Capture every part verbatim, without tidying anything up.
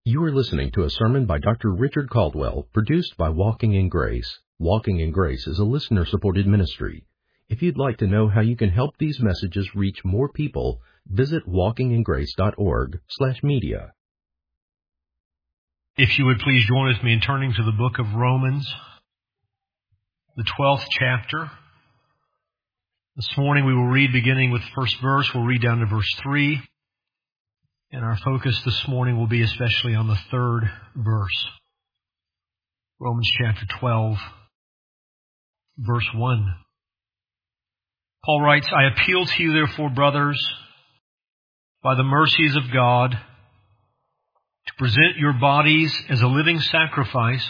You are listening to a sermon by Doctor Richard Caldwell, produced by Walking in Grace. Walking in Grace is a listener-supported ministry. If you'd like to know how you can help these messages reach more people, visit walkingingrace.org slash media. If you would please join with me in turning to the book of Romans, the twelfth chapter. This morning we will read beginning with the first verse. We'll read down to verse three. And our focus this morning will be especially on the third verse. Romans chapter twelve, verse one. Paul writes, I appeal to you therefore, brothers, by the mercies of God, to present your bodies as a living sacrifice,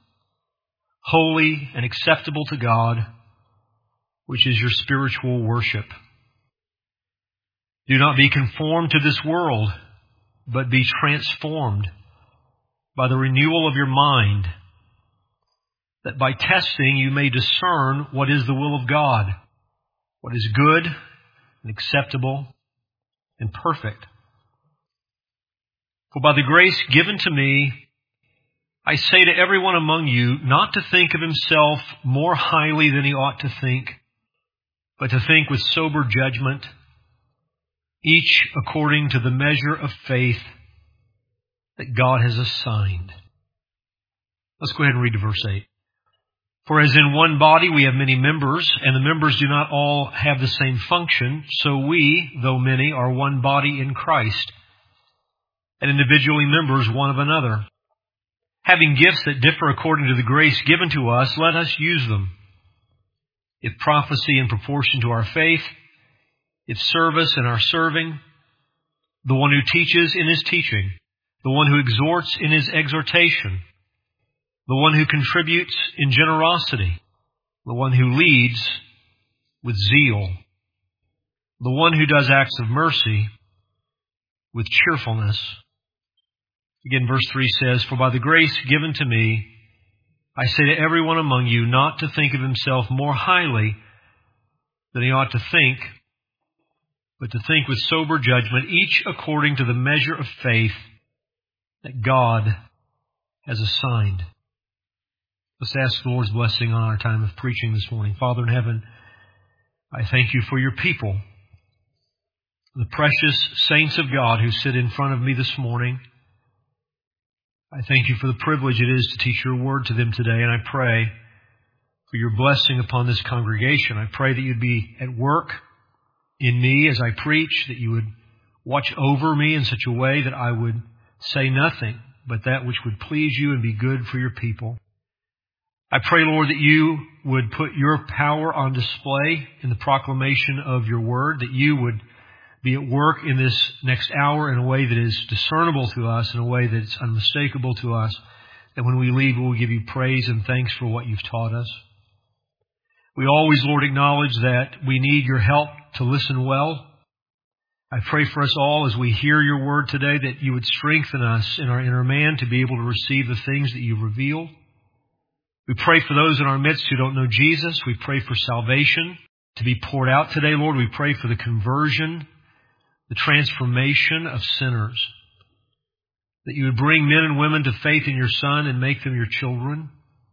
holy and acceptable to God, which is your spiritual worship. Do not be conformed to this world, but be transformed by the renewal of your mind, that by testing you may discern what is the will of God, what is good and acceptable and perfect. For by the grace given to me, I say to everyone among you not to think of himself more highly than he ought to think, but to think with sober judgment, each according to the measure of faith that God has assigned. Let's go ahead and read to verse eight. For as in one body we have many members, and the members do not all have the same function, so we, though many, are one body in Christ, and individually members one of another. Having gifts that differ according to the grace given to us, let us use them. If prophecy in proportion to our faith, if service in our serving, the one who teaches in his teaching, the one who exhorts in his exhortation, the one who contributes in generosity, the one who leads with zeal, the one who does acts of mercy with cheerfulness. Again, verse three says, For by the grace given to me, I say to everyone among you not to think of himself more highly than he ought to think, but to think with sober judgment, each according to the measure of faith that God has assigned. Let's ask the Lord's blessing on our time of preaching this morning. Father in heaven, I thank you for your people, the precious saints of God who sit in front of me this morning. I thank you for the privilege it is to teach your word to them today, and I pray for your blessing upon this congregation. I pray that you'd be at work in me as I preach, that you would watch over me in such a way that I would say nothing but that which would please you and be good for your people. I pray, Lord, that you would put your power on display in the proclamation of your word, that you would be at work in this next hour in a way that is discernible to us, in a way that is unmistakable to us, that when we leave, we will give you praise and thanks for what you've taught us. We always, Lord, acknowledge that we need your help to listen well. I pray for us all as we hear your word today that you would strengthen us in our inner man to be able to receive the things that you reveal. We pray for those in our midst who don't know Jesus. We pray for salvation to be poured out today, Lord. We pray for the conversion, the transformation of sinners, that you would bring men and women to faith in your Son and make them your children.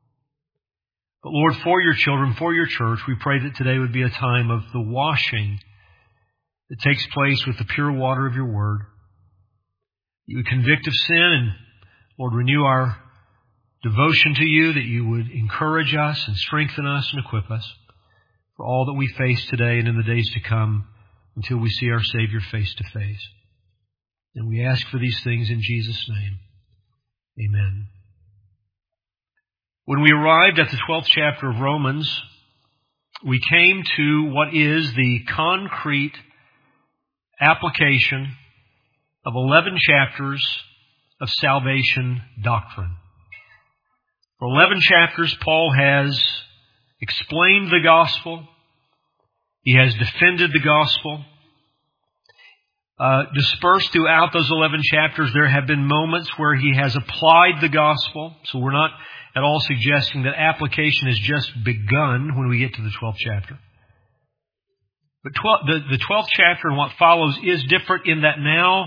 But Lord, for your children, for your church, we pray that today would be a time of the washing that takes place with the pure water of your word. You would convict of sin and, Lord, renew our devotion to you, that you would encourage us and strengthen us and equip us for all that we face today and in the days to come until we see our Savior face to face. And we ask for these things in Jesus' name. Amen. When we arrived at the twelfth chapter of Romans, we came to what is the concrete application of eleven chapters of salvation doctrine. For eleven chapters, Paul has explained the gospel. He has defended the gospel. Uh, dispersed throughout those eleven chapters, there have been moments where he has applied the gospel. So we're not at all suggesting that application has just begun when we get to the twelfth chapter. But twelve, the, the twelfth chapter and what follows is different in that now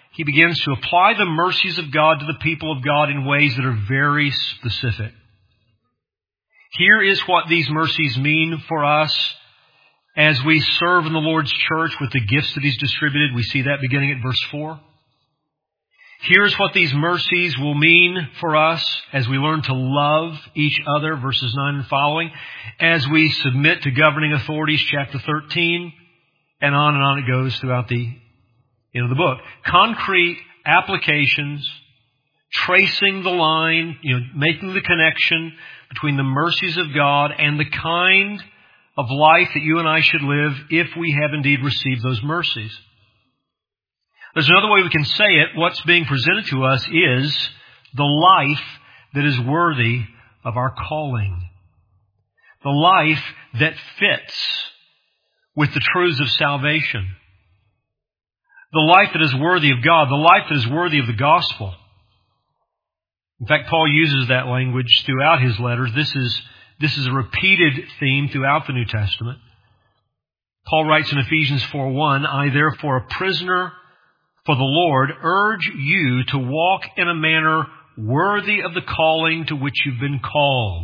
he begins to apply the mercies of God to the people of God in ways that are very specific. Here is what these mercies mean for us as we serve in the Lord's church with the gifts that He's distributed. We see that beginning at verse four. Here's what these mercies will mean for us as we learn to love each other, verses nine and following, as we submit to governing authorities, chapter thirteen, and on and on it goes throughout the end of the book. Concrete applications, tracing the line, you know, making the connection between the mercies of God and the kind of life that you and I should live if we have indeed received those mercies. There's another way we can say it. What's being presented to us is the life that is worthy of our calling. The life that fits with the truths of salvation. The life that is worthy of God. The life that is worthy of the gospel. In fact, Paul uses that language throughout his letters. This is, this is a repeated theme throughout the New Testament. Paul writes in Ephesians four one, I therefore, a prisoner for the Lord, urge you to walk in a manner worthy of the calling to which you've been called.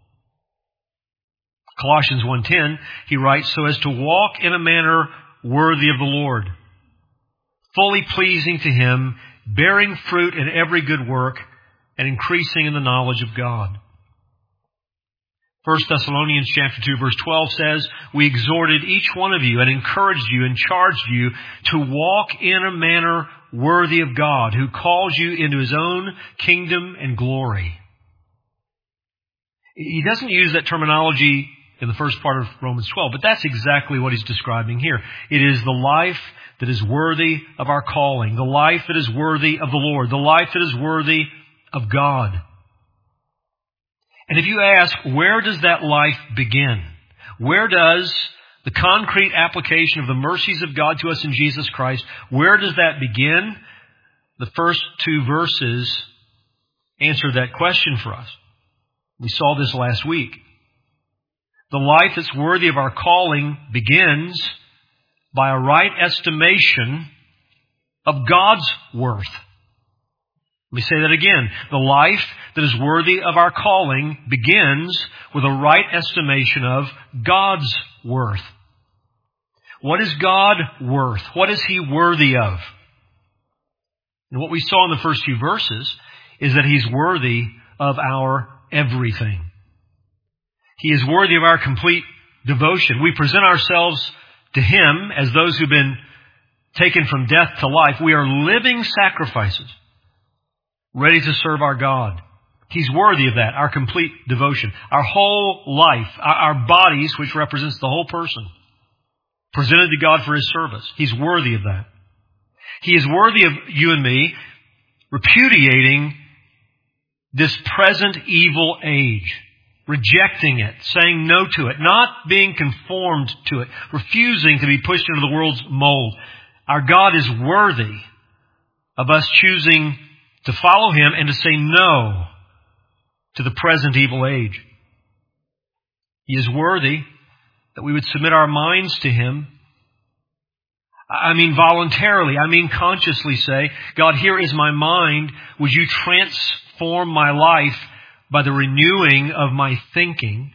Colossians one ten, he writes, so as to walk in a manner worthy of the Lord, fully pleasing to Him, bearing fruit in every good work, and increasing in the knowledge of God. First Thessalonians chapter two verse twelve says, we exhorted each one of you and encouraged you and charged you to walk in a manner worthy of God, who calls you into His own kingdom and glory. He doesn't use that terminology in the first part of Romans twelve, but that's exactly what he's describing here. It is the life that is worthy of our calling, the life that is worthy of the Lord, the life that is worthy of God. And if you ask, where does that life begin? Where does the concrete application of the mercies of God to us in Jesus Christ, where does that begin? The first two verses answer that question for us. We saw this last week. The life that's worthy of our calling begins by a right estimation of God's worth. Let me say that again. The life that is worthy of our calling begins with a right estimation of God's worth. What is God worth? What is He worthy of? And what we saw in the first few verses is that He's worthy of our everything. He is worthy of our complete devotion. We present ourselves to Him as those who've been taken from death to life. We are living sacrifices, ready to serve our God. He's worthy of that, our complete devotion. Our whole life, our bodies, which represents the whole person, presented to God for His service. He's worthy of that. He is worthy of you and me repudiating this present evil age, rejecting it, saying no to it, not being conformed to it, refusing to be pushed into the world's mold. Our God is worthy of us choosing to follow Him and to say no to the present evil age. He is worthy that we would submit our minds to Him. I mean voluntarily, I mean consciously say, God, here is my mind. Would You transform my life by the renewing of my thinking?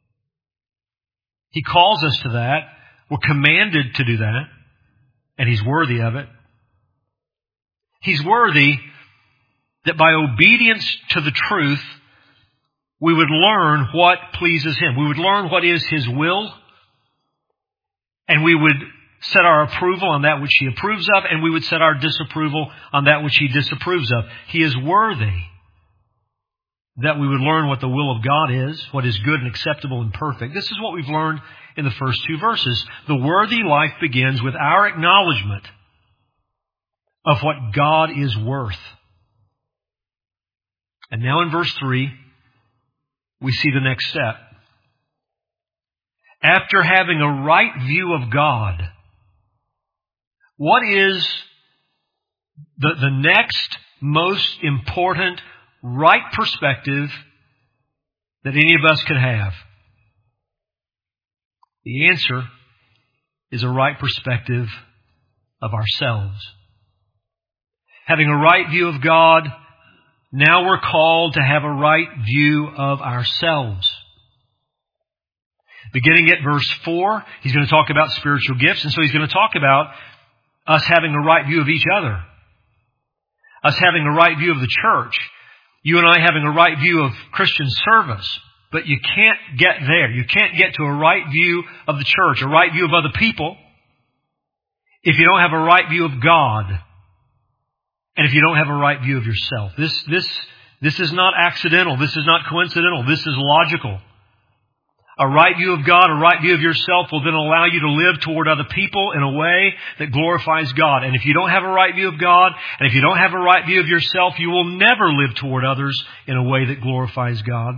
He calls us to that. We're commanded to do that. And He's worthy of it. He's worthy that by obedience to the truth, we would learn what pleases Him. We would learn what is His will. And we would set our approval on that which He approves of. And we would set our disapproval on that which He disapproves of. He is worthy that we would learn what the will of God is, what is good and acceptable and perfect. This is what we've learned in the first two verses. The worthy life begins with our acknowledgement of what God is worth. And now in verse three, we see the next step. After having a right view of God, what is the, the next most important right perspective that any of us could have? The answer is a right perspective of ourselves. having a right view of God, now we're called to have a right view of ourselves. Beginning at verse four, he's going to talk about spiritual gifts, and so he's going to talk about us having a right view of each other. Us having a right view of the church. You and I having a right view of Christian service. But you can't get there. You can't get to a right view of the church, a right view of other people, if you don't have a right view of God. And if you don't have a right view of yourself. This, this, this is not accidental. This is not coincidental. This is logical. A right view of God, a right view of yourself will then allow you to live toward other people in a way that glorifies God. And if you don't have a right view of God, and if you don't have a right view of yourself, you will never live toward others in a way that glorifies God.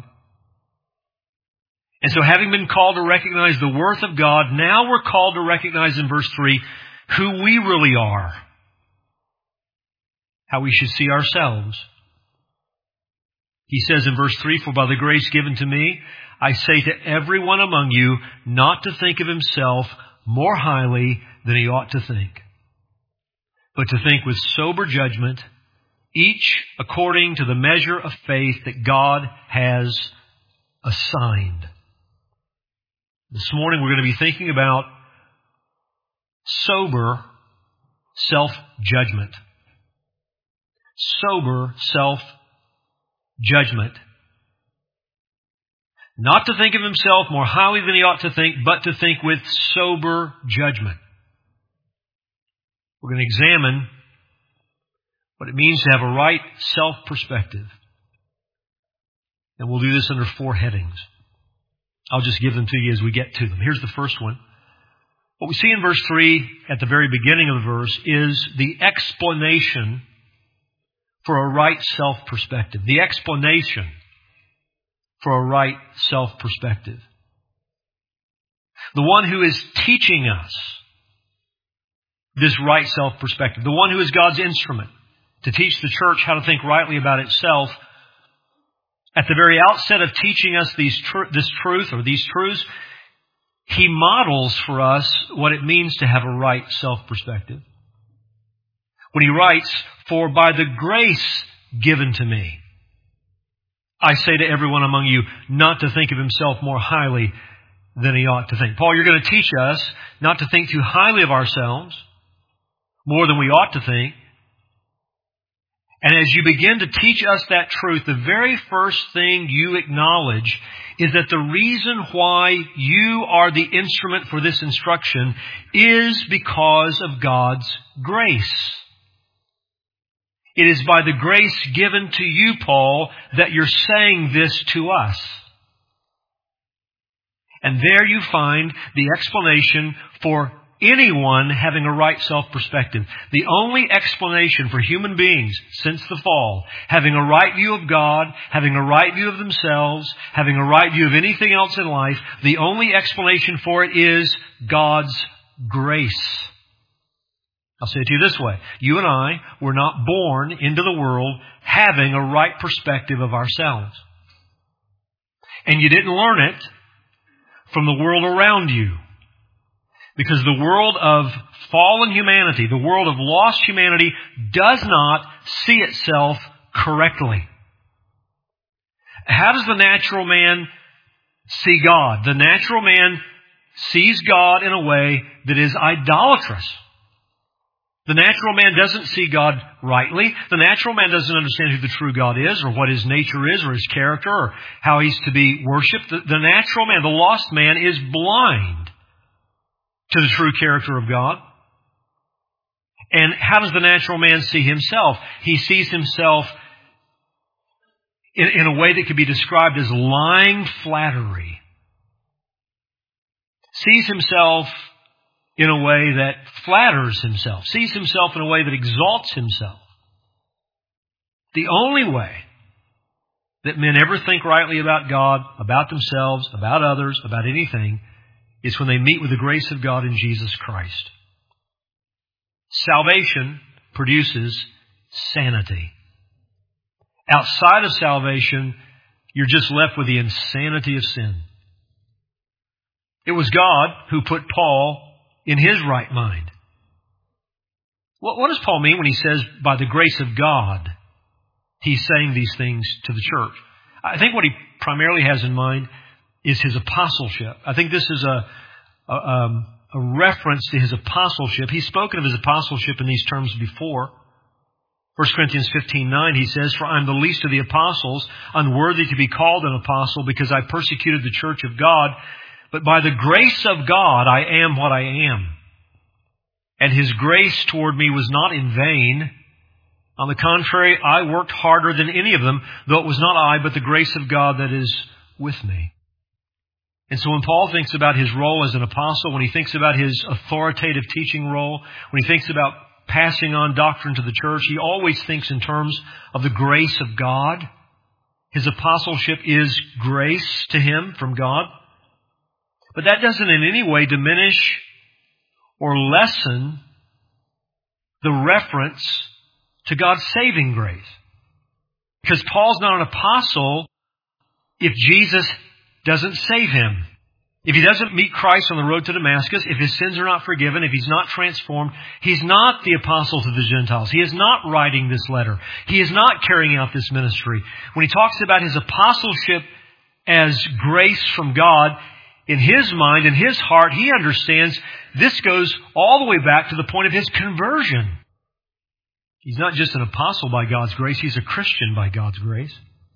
And so having been called to recognize the worth of God, now we're called to recognize in verse three who we really are. How we should see ourselves. He says in verse three, "For by the grace given to me, I say to everyone among you not to think of himself more highly than he ought to think, but to think with sober judgment, each according to the measure of faith that God has assigned." This morning we're going to be thinking about sober self-judgment. Sober self-judgment. Not to think of himself more highly than he ought to think, but to think with sober judgment. We're going to examine what it means to have a right self-perspective. And we'll do this under four headings. I'll just give them to you as we get to them. Here's the first one. What we see in verse three at the very beginning of the verse is the explanation for a right self-perspective. The explanation for a right self-perspective. The one who is teaching us this right self-perspective. The one who is God's instrument to teach the church how to think rightly about itself. At the very outset of teaching us these tr- this truth or these truths, he models for us what it means to have a right self-perspective. When he writes, "For by the grace given to me, I say to everyone among you not to think of himself more highly than he ought to think." Paul, you're going to teach us not to think too highly of ourselves, more than we ought to think. And as you begin to teach us that truth, the very first thing you acknowledge is that the reason why you are the instrument for this instruction is because of God's grace. It is by the grace given to you, Paul, that you're saying this to us. And there you find the explanation for anyone having a right self-perspective. The only explanation for human beings since the fall, having a right view of God, having a right view of themselves, having a right view of anything else in life, the only explanation for it is God's grace. I'll say it to you this way. You and I were not born into the world having a right perspective of ourselves. And you didn't learn it from the world around you. Because the world of fallen humanity, the world of lost humanity, does not see itself correctly. How does the natural man see God? The natural man sees God in a way that is idolatrous. The natural man doesn't see God rightly. The natural man doesn't understand who the true God is, or what his nature is, or his character, or how he's to be worshipped. The, the natural man, the lost man, is blind to the true character of God. And how does the natural man see himself? He sees himself in, in a way that could be described as lying flattery. Sees himself in a way that flatters himself. Sees himself in a way that exalts himself. The only way that men ever think rightly about God, about themselves, about others, about anything, is when they meet with the grace of God in Jesus Christ. Salvation produces sanity. Outside of salvation, you're just left with the insanity of sin. It was God who put Paul in his right mind. What, what does Paul mean when he says, by the grace of God, he's saying these things to the church? I think what he primarily has in mind is his apostleship. I think this is a, a, um, a reference to his apostleship. He's spoken of his apostleship in these terms before. First Corinthians fifteen nine, he says, "For I am the least of the apostles, unworthy to be called an apostle, because I persecuted the church of God. But by the grace of God, I am what I am. And His grace toward me was not in vain. On the contrary, I worked harder than any of them, though it was not I, but the grace of God that is with me." And so when Paul thinks about his role as an apostle, when he thinks about his authoritative teaching role, when he thinks about passing on doctrine to the church, he always thinks in terms of the grace of God. His apostleship is grace to him from God. But that doesn't in any way diminish or lessen the reference to God's saving grace. Because Paul's not an apostle if Jesus doesn't save him. If he doesn't meet Christ on the road to Damascus, if his sins are not forgiven, if he's not transformed, he's not the apostle to the Gentiles. He is not writing this letter. He is not carrying out this ministry. When he talks about his apostleship as grace from God, in his mind, in his heart, he understands this goes all the way back to the point of his conversion. He's not just an apostle by God's grace, he's a Christian by God's grace.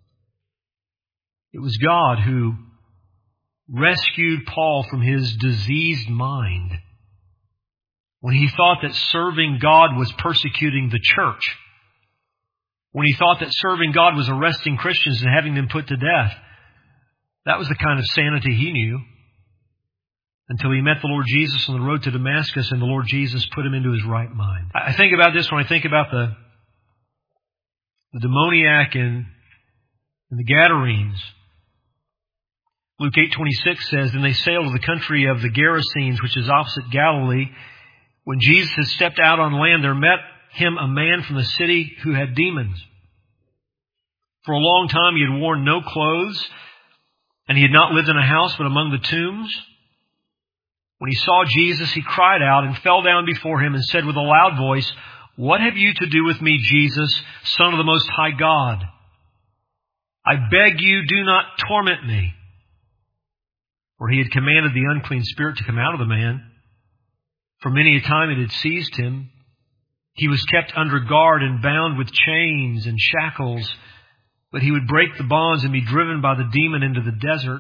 It was God who rescued Paul from his diseased mind when he thought that serving God was persecuting the church, when he thought that serving God was arresting Christians and having them put to death. That was the kind of sanity he knew until he met the Lord Jesus on the road to Damascus and the Lord Jesus put him into his right mind. I think about this when I think about the, the demoniac and, and the Gadarenes. Luke eight twenty-six says, "Then they sailed to the country of the Gerasenes, which is opposite Galilee. When Jesus had stepped out on land, there met him a man from the city who had demons. For a long time he had worn no clothes, and he had not lived in a house but among the tombs. When he saw Jesus, he cried out and fell down before him and said with a loud voice, 'What have you to do with me, Jesus, Son of the Most High God? I beg you, do not torment me.' For he had commanded the unclean spirit to come out of the man. For many a time it had seized him. He was kept under guard and bound with chains and shackles, but he would break the bonds and be driven by the demon into the desert.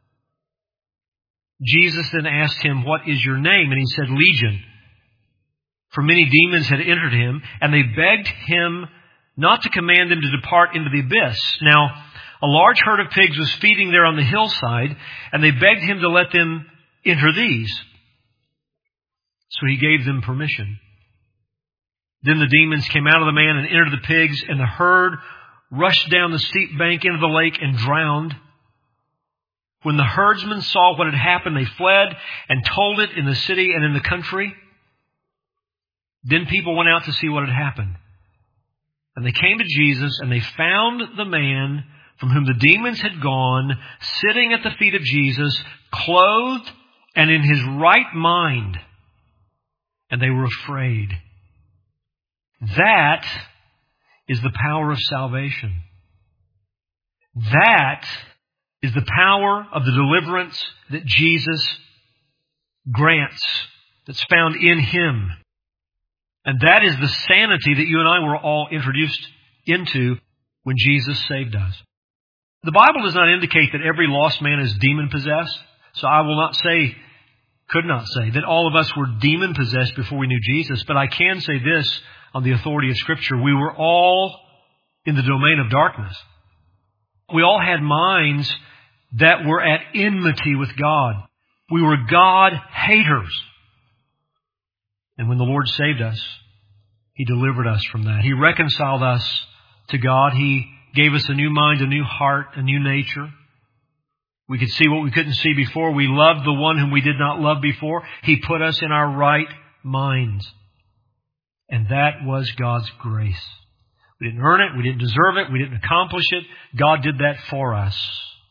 Jesus then asked him, 'What is your name?' And he said, 'Legion.' For many demons had entered him, and they begged him not to command them to depart into the abyss. Now, a large herd of pigs was feeding there on the hillside, and they begged him to let them enter these. So he gave them permission. Then the demons came out of the man and entered the pigs, and the herd rushed down the steep bank into the lake and drowned. When the herdsmen saw what had happened, they fled and told it in the city and in the country. Then people went out to see what had happened. And they came to Jesus, and they found the man from whom the demons had gone, sitting at the feet of Jesus, clothed and in his right mind. And they were afraid. That is the power of salvation. That is the power of the deliverance that Jesus grants, that's found in Him. And that is the sanity that you and I were all introduced into when Jesus saved us. The Bible does not indicate that every lost man is demon-possessed. So I will not say, could not say, that all of us were demon-possessed before we knew Jesus. But I can say this on the authority of Scripture. We were all in the domain of darkness. We all had minds that were at enmity with God. We were God-haters. And when the Lord saved us, He delivered us from that. He reconciled us to God. He gave us a new mind, a new heart, a new nature. We could see what we couldn't see before. We loved the one whom we did not love before. He put us in our right minds. And that was God's grace. We didn't earn it. We didn't deserve it. We didn't accomplish it. God did that for us.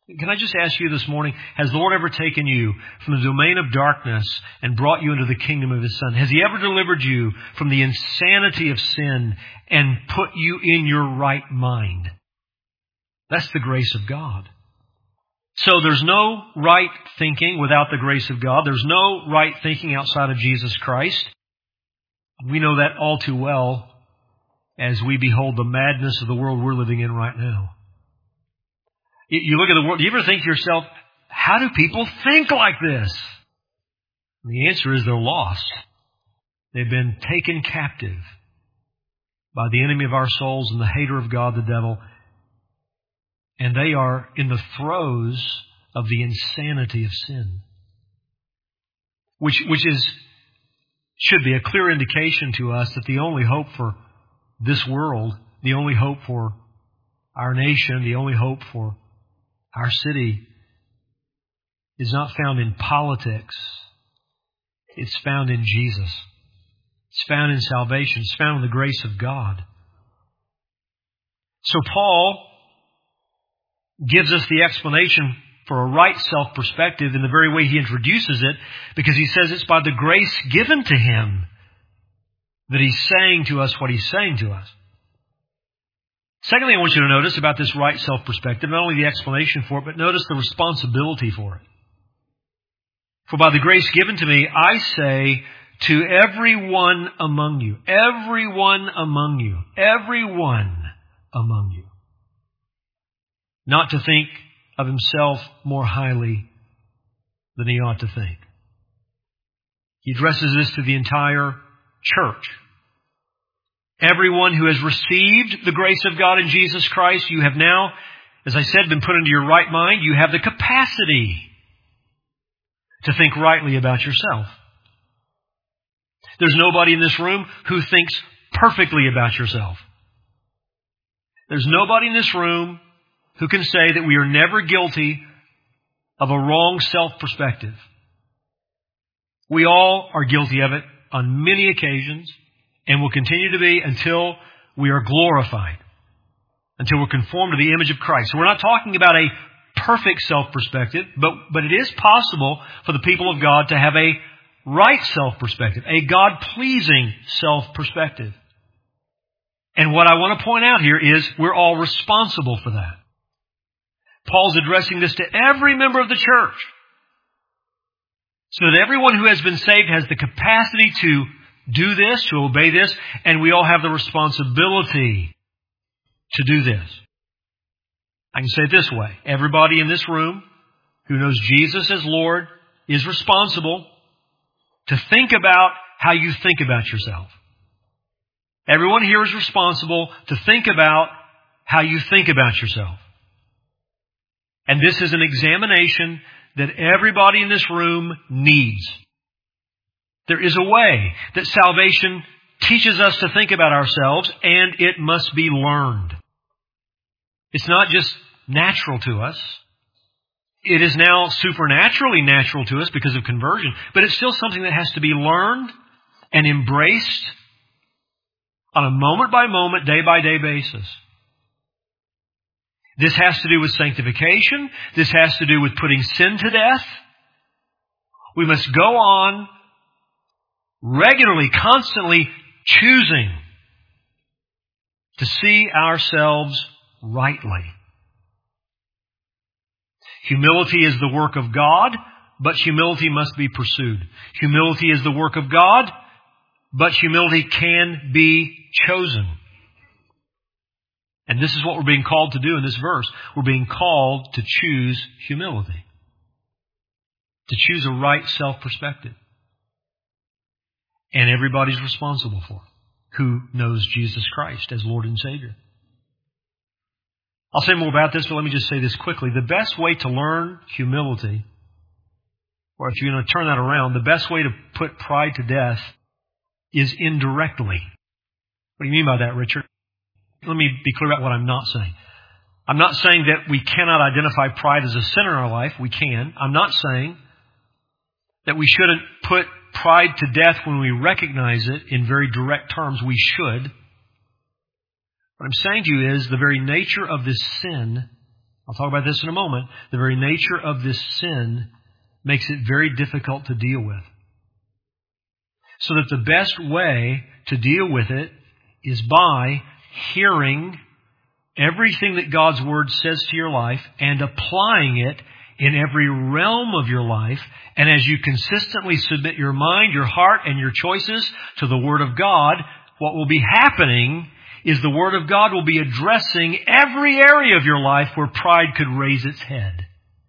Can I just ask you this morning, has the Lord ever taken you from the domain of darkness and brought you into the kingdom of His Son? Has He ever delivered you from the insanity of sin and put you in your right mind? That's the grace of God. So there's no right thinking without the grace of God. There's no right thinking outside of Jesus Christ. We know that all too well as we behold the madness of the world we're living in right now. You look at the world, do you ever think to yourself, how do people think like this? And the answer is they're lost. They've been taken captive by the enemy of our souls and the hater of God, the devil. And they are in the throes of the insanity of sin. Which, which is, should be a clear indication to us that the only hope for this world, the only hope for our nation, the only hope for our city is not found in politics. It's found in Jesus. It's found in salvation. It's found in the grace of God. So Paul gives us the explanation for a right self-perspective in the very way he introduces it, because he says it's by the grace given to him that he's saying to us what he's saying to us. Secondly, I want you to notice about this right self-perspective, not only the explanation for it, but notice the responsibility for it. For by the grace given to me, I say to everyone among you, everyone among you, everyone among you, not to think of himself more highly than he ought to think. He addresses this to the entire church. Everyone who has received the grace of God in Jesus Christ, you have now, as I said, been put into your right mind. You have the capacity to think rightly about yourself. There's nobody in this room who thinks perfectly about yourself. There's nobody in this room who can say that we are never guilty of a wrong self-perspective. We all are guilty of it on many occasions, and will continue to be until we are glorified, until we're conformed to the image of Christ. So we're not talking about a perfect self-perspective, but, but it is possible for the people of God to have a right self-perspective, a God-pleasing self-perspective. And what I want to point out here is we're all responsible for that. Paul's addressing this to every member of the church, so that everyone who has been saved has the capacity to do this, to obey this, and we all have the responsibility to do this. I can say it this way. Everybody in this room who knows Jesus as Lord is responsible to think about how you think about yourself. Everyone here is responsible to think about how you think about yourself. And this is an examination that everybody in this room needs. There is a way that salvation teaches us to think about ourselves, and it must be learned. It's not just natural to us. It is now supernaturally natural to us because of conversion, but it's still something that has to be learned and embraced on a moment-by-moment, day-by-day basis. This has to do with sanctification. This has to do with putting sin to death. We must go on regularly, constantly choosing to see ourselves rightly. Humility is the work of God, but humility must be pursued. Humility is the work of God, but humility can be chosen. And this is what we're being called to do in this verse. We're being called to choose humility. To choose a right self-perspective. And everybody's responsible for it who knows Jesus Christ as Lord and Savior. I'll say more about this, but let me just say this quickly. The best way to learn humility, or if you're going to turn that around, the best way to put pride to death is indirectly. What do you mean by that, Richard? Let me be clear about what I'm not saying. I'm not saying that we cannot identify pride as a sin in our life. We can. I'm not saying that we shouldn't put pride to death when we recognize it in very direct terms. We should. What I'm saying to you is the very nature of this sin I'll talk about this in a moment. The very nature of this sin makes it very difficult to deal with. So that the best way to deal with it is by hearing everything that God's Word says to your life and applying it in every realm of your life. And as you consistently submit your mind, your heart, and your choices to the Word of God, what will be happening is the Word of God will be addressing every area of your life where pride could raise its head.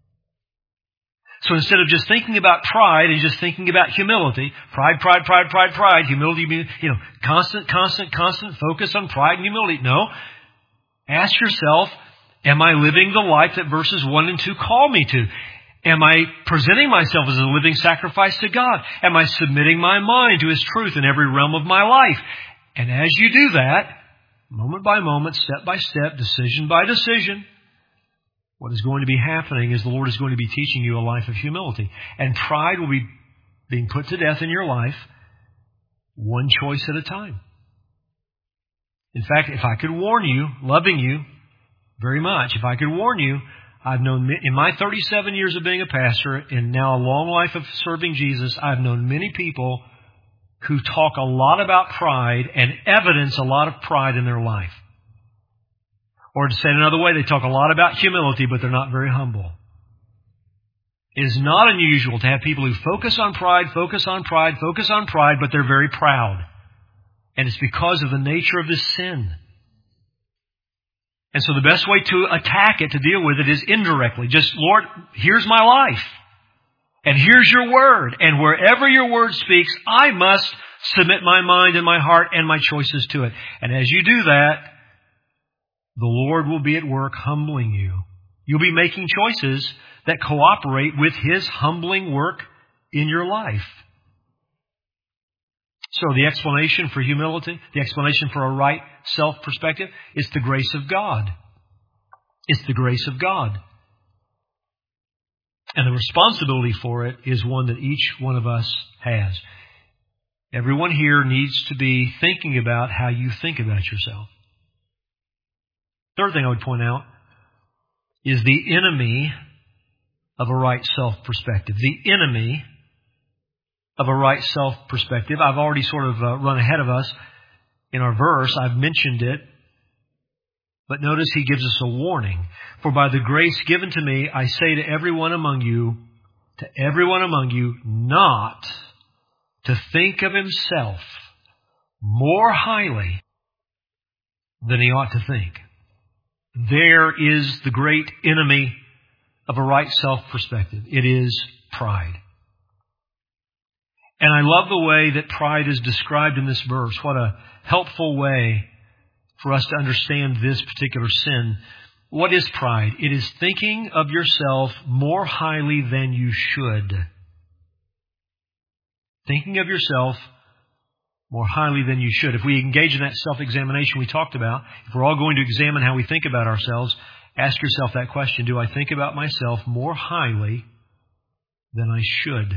So instead of just thinking about pride and just thinking about humility, pride, pride, pride, pride, pride, humility, you know, constant, constant, constant focus on pride and humility. No. Ask yourself, am I living the life that verses one and two call me to? Am I presenting myself as a living sacrifice to God? Am I submitting my mind to His truth in every realm of my life? And as you do that, moment by moment, step by step, decision by decision, what is going to be happening is the Lord is going to be teaching you a life of humility. And pride will be being put to death in your life one choice at a time. In fact, if I could warn you, loving you very much, if I could warn you, I've known in my thirty-seven years of being a pastor and now a long life of serving Jesus, I've known many people who talk a lot about pride and evidence a lot of pride in their life. Or to say it another way, they talk a lot about humility, but they're not very humble. It is not unusual to have people who focus on pride, focus on pride, focus on pride, but they're very proud. And it's because of the nature of this sin. And so the best way to attack it, to deal with it, is indirectly. Just, Lord, here's my life. And here's your word. And wherever your word speaks, I must submit my mind and my heart and my choices to it. And as you do that, the Lord will be at work humbling you. You'll be making choices that cooperate with His humbling work in your life. So the explanation for humility, the explanation for a right self-perspective, is the grace of God. It's the grace of God. And the responsibility for it is one that each one of us has. Everyone here needs to be thinking about how you think about yourself. Third thing I would point out is the enemy of a right self-perspective. The enemy of a right self-perspective. I've already sort of uh, run ahead of us in our verse. I've mentioned it. But notice he gives us a warning. For by the grace given to me, I say to everyone among you, to everyone among you, not to think of himself more highly than he ought to think. There is the great enemy of a right self-perspective. It is pride. And I love the way that pride is described in this verse. What a helpful way for us to understand this particular sin. What is pride? It is thinking of yourself more highly than you should. Thinking of yourself more highly than you should. If we engage in that self-examination we talked about, if we're all going to examine how we think about ourselves, ask yourself that question. Do I think about myself more highly than I should? A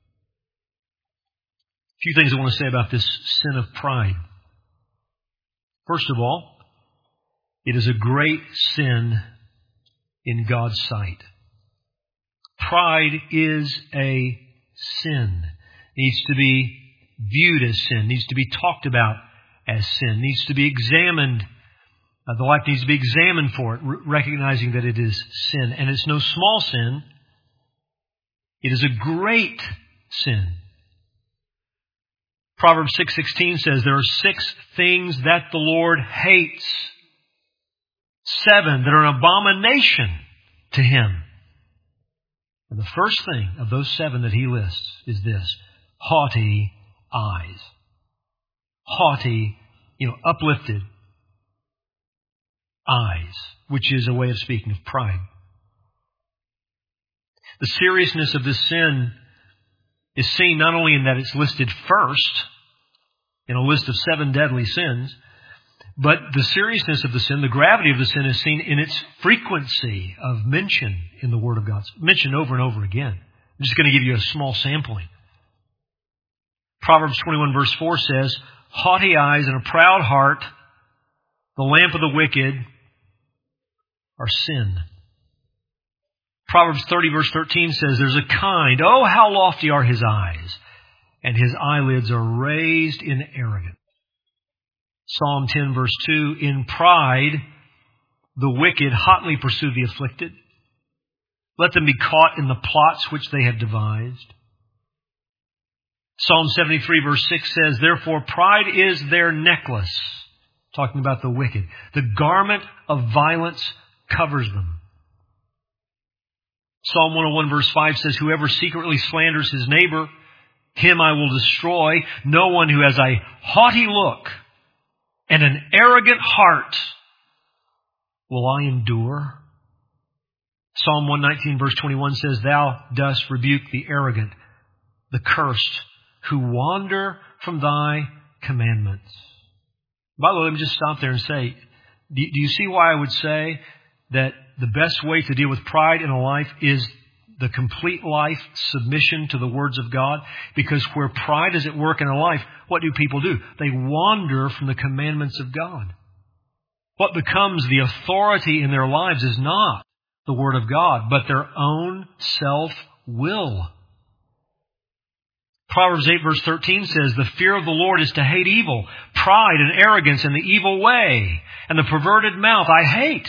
few things I want to say about this sin of pride. First of all, it is a great sin in God's sight. Pride is a sin. It needs to be viewed as sin, needs to be talked about as sin, needs to be examined. Uh, the life needs to be examined for it, r- recognizing that it is sin. And it's no small sin. It is a great sin. Proverbs six sixteen says there are six things that the Lord hates. Seven that are an abomination to Him. And the first thing of those seven that He lists is this: haughty eyes. Haughty, you know, uplifted eyes, which is a way of speaking of pride. The seriousness of this sin is seen not only in that it's listed first in a list of seven deadly sins, but the seriousness of the sin, the gravity of the sin, is seen in its frequency of mention in the Word of God. It's mentioned over and over again. I'm just going to give you a small sampling. Proverbs twenty-one verse four says, haughty eyes and a proud heart, the lamp of the wicked, are sin. Proverbs thirty verse thirteen says, there's a kind, oh, how lofty are his eyes, and his eyelids are raised in arrogance. Psalm ten verse two, in pride the wicked hotly pursue the afflicted. Let them be caught in the plots which they have devised. Psalm seventy-three verse six says, therefore pride is their necklace. Talking about the wicked. The garment of violence covers them. Psalm one oh one verse five says, whoever secretly slanders his neighbor, him I will destroy. No one who has a haughty look and an arrogant heart will I endure. Psalm one nineteen verse twenty-one says, thou dost rebuke the arrogant, the cursed, who wander from thy commandments. By the way, let me just stop there and say, do you see why I would say that the best way to deal with pride in a life is the complete life submission to the words of God? Because where pride is at work in a life, what do people do? They wander from the commandments of God. What becomes the authority in their lives is not the Word of God, but their own self-will. Proverbs eight verse thirteen says, the fear of the Lord is to hate evil, pride and arrogance and the evil way, and the perverted mouth I hate.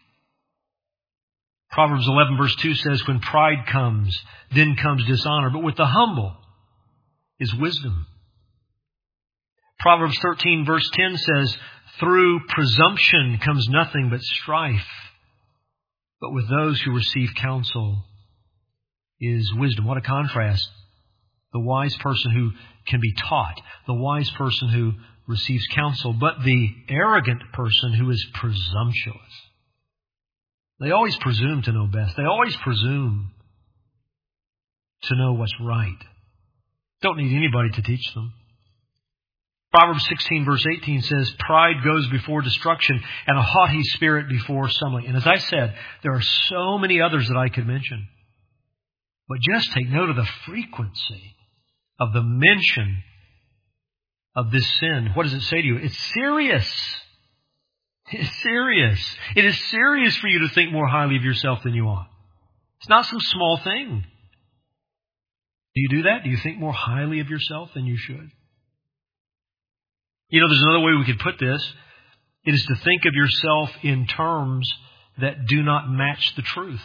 Proverbs eleven verse two says, when pride comes, then comes dishonor, but with the humble is wisdom. Proverbs thirteen verse ten says, through presumption comes nothing but strife, but with those who receive counsel is wisdom. What a contrast. The wise person who can be taught, the wise person who receives counsel, but the arrogant person who is presumptuous. They always presume to know best. They always presume to know what's right. Don't need anybody to teach them. Proverbs sixteen verse eighteen says, pride goes before destruction and a haughty spirit before stumbling. And as I said, there are so many others that I could mention. But just take note of the frequency of the mention of this sin. What does it say to you? It's serious. It's serious. It is serious for you to think more highly of yourself than you ought. It's not some small thing. Do you do that? Do you think more highly of yourself than you should? You know, there's another way we could put this. It is to think of yourself in terms that do not match the truth.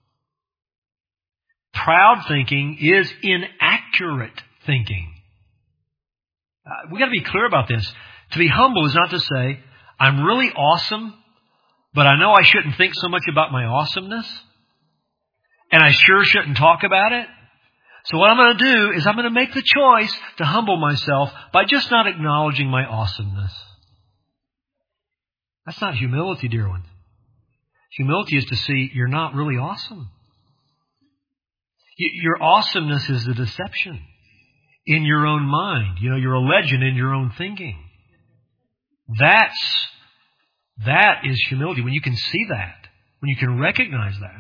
Proud thinking is inaccurate thinking. Uh, we got to be clear about this. To be humble is not to say, I'm really awesome, but I know I shouldn't think so much about my awesomeness, and I sure shouldn't talk about it. So what I'm going to do is I'm going to make the choice to humble myself by just not acknowledging my awesomeness. That's not humility, dear one. Humility is to see you're not really awesome. Your awesomeness is a deception in your own mind. You know, you're a legend in your own thinking. That's, that is humility, when you can see that, when you can recognize that.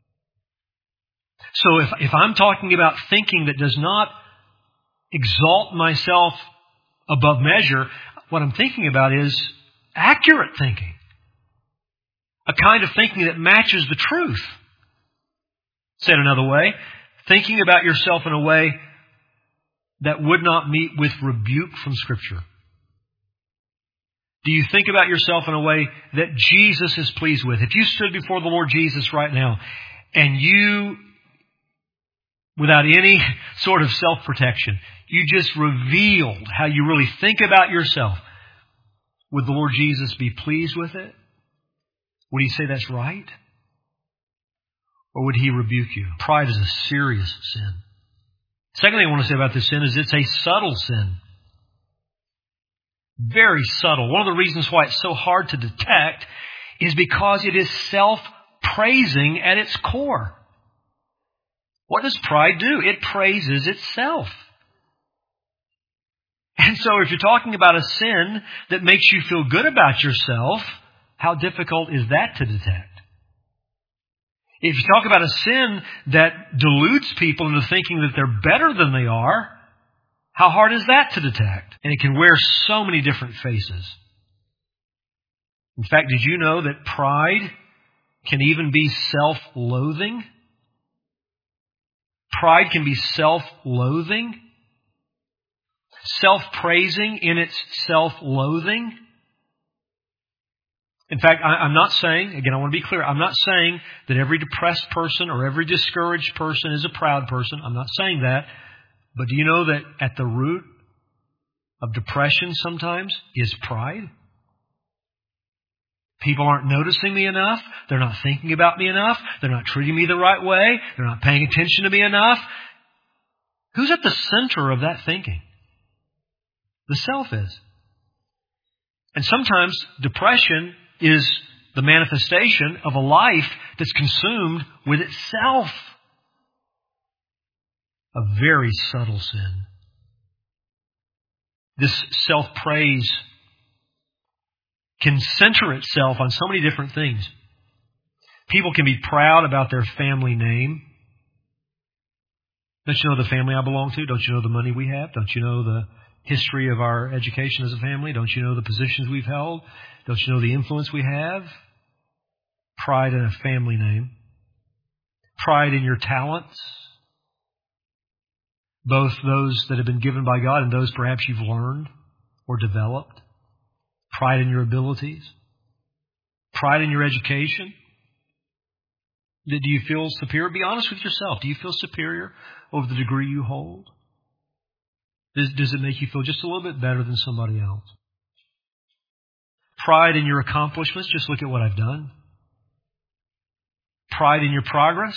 So if, if I'm talking about thinking that does not exalt myself above measure, what I'm thinking about is accurate thinking. A kind of thinking that matches the truth. Said another way, thinking about yourself in a way that would not meet with rebuke from Scripture. Do you think about yourself in a way that Jesus is pleased with? If you stood before the Lord Jesus right now and you, without any sort of self-protection, you just revealed how you really think about yourself, would the Lord Jesus be pleased with it? Would He say that's right? Or would He rebuke you? Pride is a serious sin. Second thing I want to say about this sin is it's a subtle sin. Very subtle. One of the reasons why it's so hard to detect is because it is self-praising at its core. What does pride do? It praises itself. And so if you're talking about a sin that makes you feel good about yourself, how difficult is that to detect? If you talk about a sin that deludes people into thinking that they're better than they are, how hard is that to detect? And it can wear so many different faces. In fact, did you know that pride can even be self-loathing? Pride can be self-loathing, self-praising in its self-loathing. In fact, I, I'm not saying, again, I want to be clear, I'm not saying that every depressed person or every discouraged person is a proud person. I'm not saying that. But do you know that at the root of depression sometimes is pride? People aren't noticing me enough. They're not thinking about me enough. They're not treating me the right way. They're not paying attention to me enough. Who's at the center of that thinking? The self is. And sometimes depression is the manifestation of a life that's consumed with itself. A very subtle sin. This self-praise can center itself on so many different things. People can be proud about their family name. Don't you know the family I belong to? Don't you know the money we have? Don't you know the history of our education as a family? Don't you know the positions we've held? Don't you know the influence we have? Pride in a family name. Pride in your talents. Both those that have been given by God and those perhaps you've learned or developed. Pride in your abilities. Pride in your education. Do you feel superior? Be honest with yourself. Do you feel superior over the degree you hold? Does, does it make you feel just a little bit better than somebody else? Pride in your accomplishments. Just look at what I've done. Pride in your progress.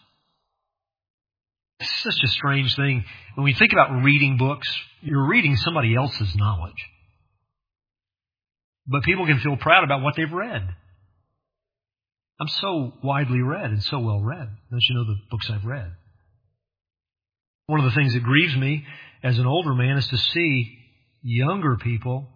It's such a strange thing. When we think about reading books, you're reading somebody else's knowledge. But people can feel proud about what they've read. I'm so widely read and so well read. Don't you know the books I've read? One of the things that grieves me as an older man is to see younger people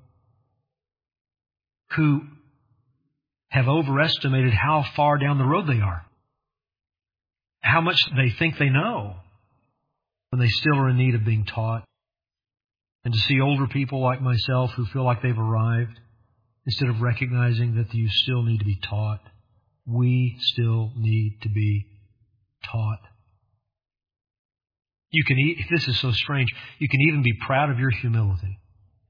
who have overestimated how far down the road they are. How much they think they know when they still are in need of being taught. And to see older people like myself who feel like they've arrived, instead of recognizing that you still need to be taught. We still need to be taught. You can eat, this is so strange, you can even be proud of your humility.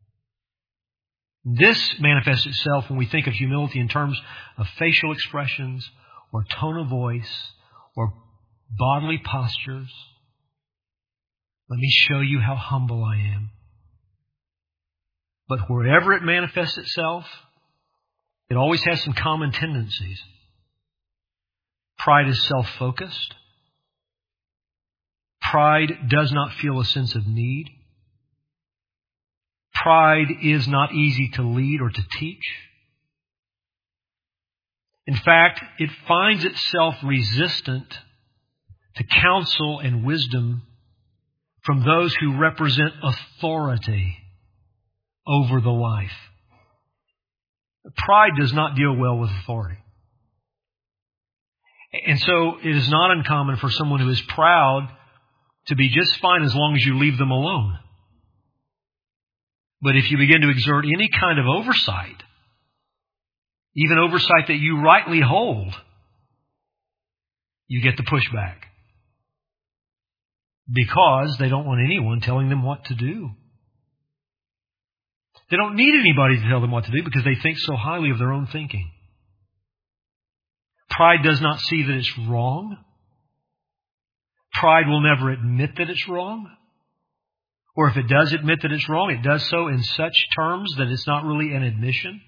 This manifests itself when we think of humility in terms of facial expressions or tone of voice or bodily postures. Let me show you how humble I am. But wherever it manifests itself, it always has some common tendencies. Pride is self-focused. Pride does not feel a sense of need. Pride is not easy to lead or to teach. In fact, it finds itself resistant to counsel and wisdom from those who represent authority over the life. Pride does not deal well with authority. And so it is not uncommon for someone who is proud to be just fine as long as you leave them alone. But if you begin to exert any kind of oversight, even oversight that you rightly hold, you get the pushback. Because they don't want anyone telling them what to do. They don't need anybody to tell them what to do because they think so highly of their own thinking. Pride does not see that it's wrong. Pride will never admit that it's wrong. Or if it does admit that it's wrong, it does so in such terms that it's not really an admission.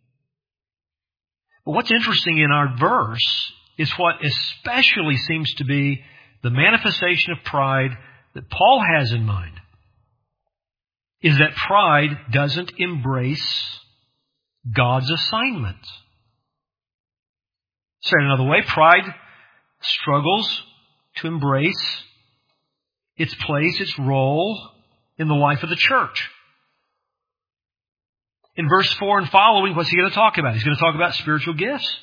But what's interesting in our verse is what especially seems to be the manifestation of pride that Paul has in mind. Is that pride doesn't embrace God's assignments. Said another way, pride struggles to embrace its place, its role in the life of the church. In verse four and following, what's he going to talk about? He's going to talk about spiritual gifts.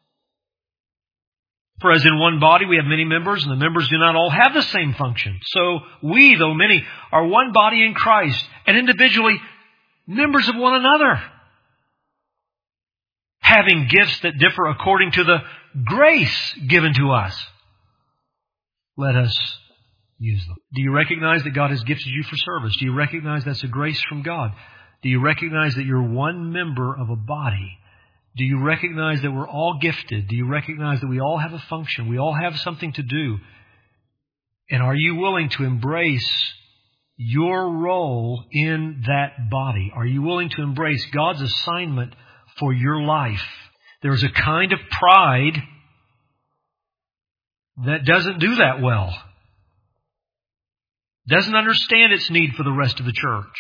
For as in one body we have many members, and the members do not all have the same function. So we, though many, are one body in Christ, and individually members of one another, having gifts that differ according to the grace given to us. Let us use them. Do you recognize that God has gifted you for service? Do you recognize that's a grace from God? Do you recognize that you're one member of a body? Do you recognize that we're all gifted? Do you recognize that we all have a function? We all have something to do. And are you willing to embrace your role in that body? Are you willing to embrace God's assignment for your life? There's a kind of pride that doesn't do that well. Doesn't understand its need for the rest of the church.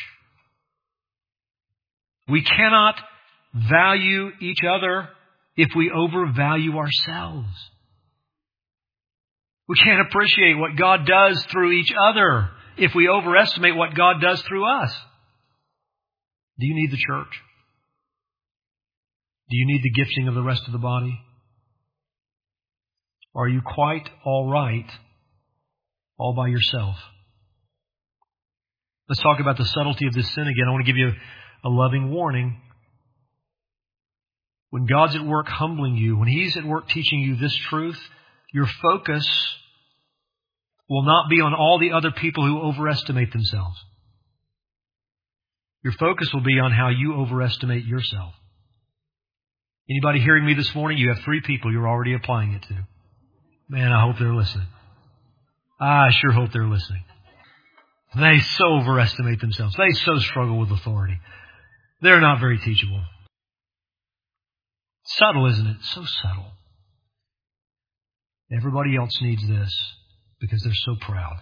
We cannot value each other if we overvalue ourselves. We can't appreciate what God does through each other if we overestimate what God does through us. Do you need the church? Do you need the gifting of the rest of the body? Are you quite all right all by yourself? Let's talk about the subtlety of this sin again. I want to give you a loving warning. When God's at work humbling you, when He's at work teaching you this truth, your focus will not be on all the other people who overestimate themselves. Your focus will be on how you overestimate yourself. Anybody hearing me this morning? You have three people you're already applying it to. Man, I hope they're listening. I sure hope they're listening. They so overestimate themselves. They so struggle with authority. They're not very teachable. Subtle, isn't it? So subtle. Everybody else needs this because they're so proud.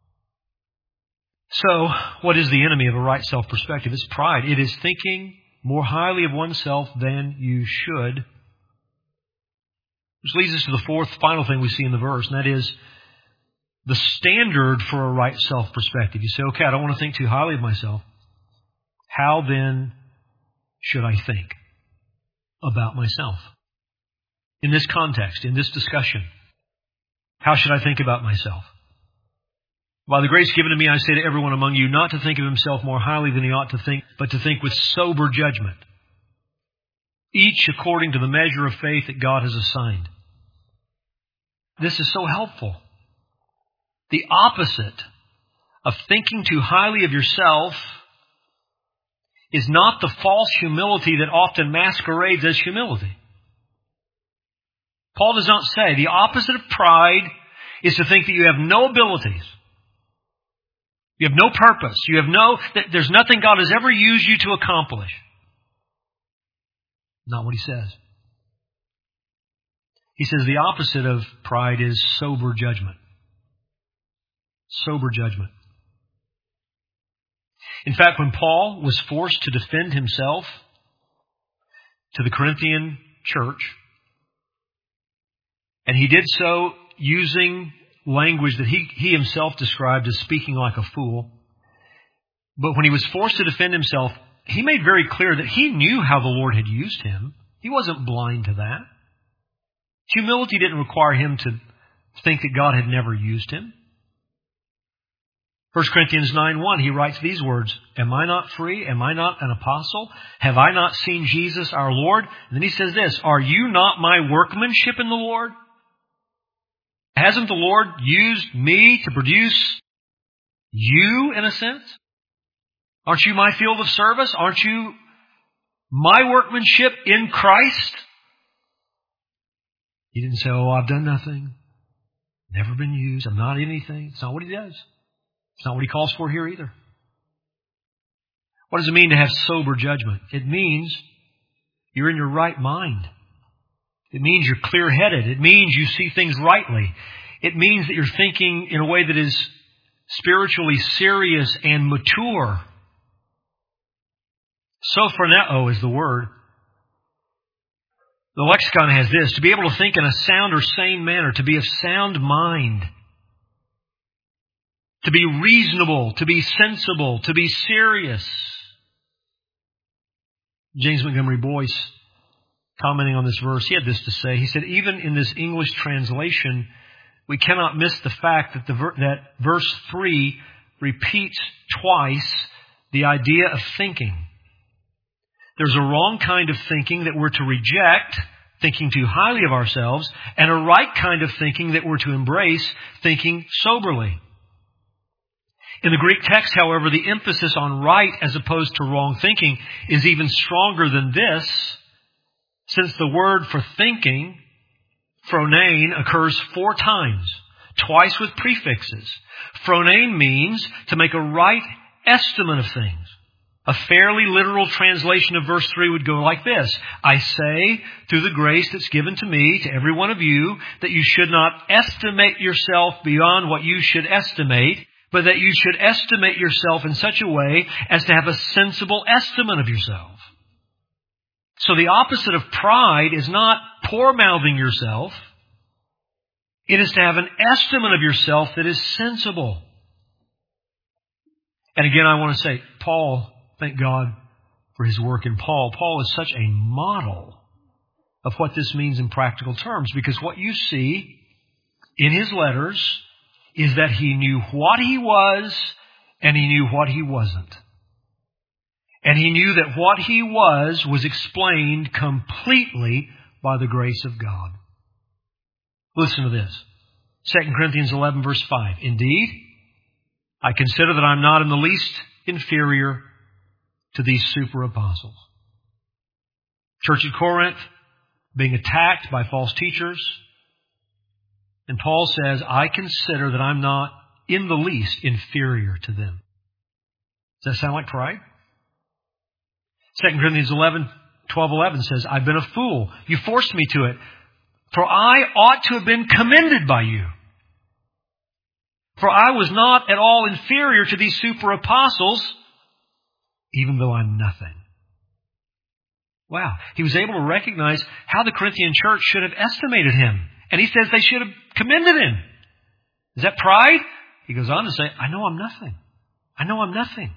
So, what is the enemy of a right self-perspective? It's pride. It is thinking more highly of oneself than you should. Which leads us to the fourth, final thing we see in the verse, and that is the standard for a right self-perspective. You say, okay, I don't want to think too highly of myself. How then should I think about myself? In this context, in this discussion, how should I think about myself? By the grace given to me, I say to everyone among you not to think of himself more highly than he ought to think, but to think with sober judgment, each according to the measure of faith that God has assigned. This is so helpful. The opposite of thinking too highly of yourself is not the false humility that often masquerades as humility. Paul does not say the opposite of pride is to think that you have no abilities. You have no purpose. You have no, that there's nothing God has ever used you to accomplish. Not what he says. He says the opposite of pride is sober judgment. Sober judgment. In fact, when Paul was forced to defend himself to the Corinthian church, and he did so using language that he, he himself described as speaking like a fool. But when he was forced to defend himself, he made very clear that he knew how the Lord had used him. He wasn't blind to that. Humility didn't require him to think that God had never used him. First Corinthians nine one, he writes these words, Am I not free? Am I not an apostle? Have I not seen Jesus our Lord? And then he says this, Are you not my workmanship in the Lord? Hasn't the Lord used me to produce you, in a sense? Aren't you my field of service? Aren't you my workmanship in Christ? He didn't say, oh, I've done nothing. Never been used. I'm not anything. It's not what he does. It's not what he calls for here either. What does it mean to have sober judgment? It means you're in your right mind. It means you're clear-headed. It means you see things rightly. It means that you're thinking in a way that is spiritually serious and mature. Sophroneo is the word. The lexicon has this, to be able to think in a sound or sane manner, to be of sound mind, to be reasonable, to be sensible, to be serious. James Montgomery Boyce, commenting on this verse, he had this to say. He said, even in this English translation, we cannot miss the fact that the ver- that verse three repeats twice the idea of thinking. There's a wrong kind of thinking that we're to reject, thinking too highly of ourselves, and a right kind of thinking that we're to embrace, thinking soberly. In the Greek text, however, the emphasis on right as opposed to wrong thinking is even stronger than this, since the word for thinking, phronein, occurs four times, twice with prefixes. Phronein means to make a right estimate of things. A fairly literal translation of verse three would go like this. I say, through the grace that's given to me, to every one of you, that you should not estimate yourself beyond what you should estimate, but that you should estimate yourself in such a way as to have a sensible estimate of yourself. So the opposite of pride is not poor-mouthing yourself. It is to have an estimate of yourself that is sensible. And again, I want to say, Paul, thank God for his work in Paul. Paul is such a model of what this means in practical terms, because what you see in his letters is that he knew what he was and he knew what he wasn't. And he knew that what he was was explained completely by the grace of God. Listen to this. Second Corinthians eleven verse five. Indeed, I consider that I'm not in the least inferior to these super apostles. Church at Corinth being attacked by false teachers. And Paul says, I consider that I'm not in the least inferior to them. Does that sound like pride? Second Corinthians eleven, twelve, eleven says, I've been a fool. You forced me to it. For I ought to have been commended by you. For I was not at all inferior to these super apostles, even though I'm nothing. Wow. He was able to recognize how the Corinthian church should have estimated him. And he says they should have commended him. Is that pride? He goes on to say, I know I'm nothing. I know I'm nothing.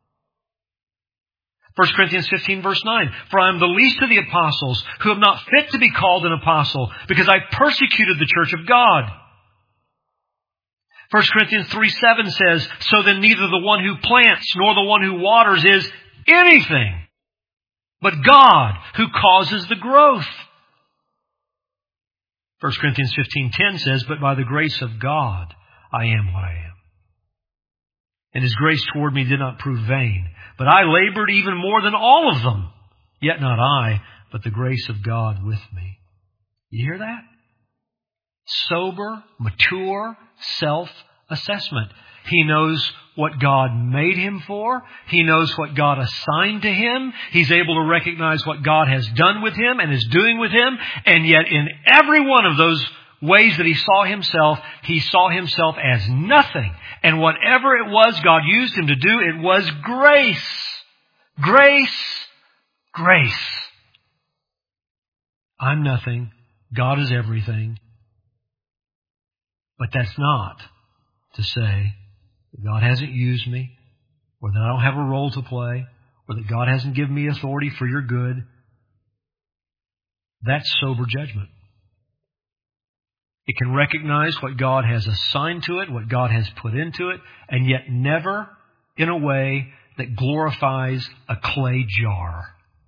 First Corinthians fifteen verse nine, for I am the least of the apostles, who am not fit to be called an apostle, because I persecuted the church of God. First Corinthians three seven says, so then neither the one who plants nor the one who waters is anything, but God who causes the growth. First Corinthians fifteen ten says, but by the grace of God I am what I am. And His grace toward me did not prove vain, but I labored even more than all of them. Yet not I, but the grace of God with me. You hear that? Sober, mature, self-assessment. He knows what God made him for. He knows what God assigned to him. He's able to recognize what God has done with him and is doing with him. And yet in every one of those ways that he saw himself, he saw himself as nothing. And whatever it was God used him to do, it was grace. Grace. Grace. I'm nothing. God is everything. But that's not to say that God hasn't used me, or that I don't have a role to play, or that God hasn't given me authority for your good. That's sober judgment. It can recognize what God has assigned to it, what God has put into it, and yet never in a way that glorifies a clay jar.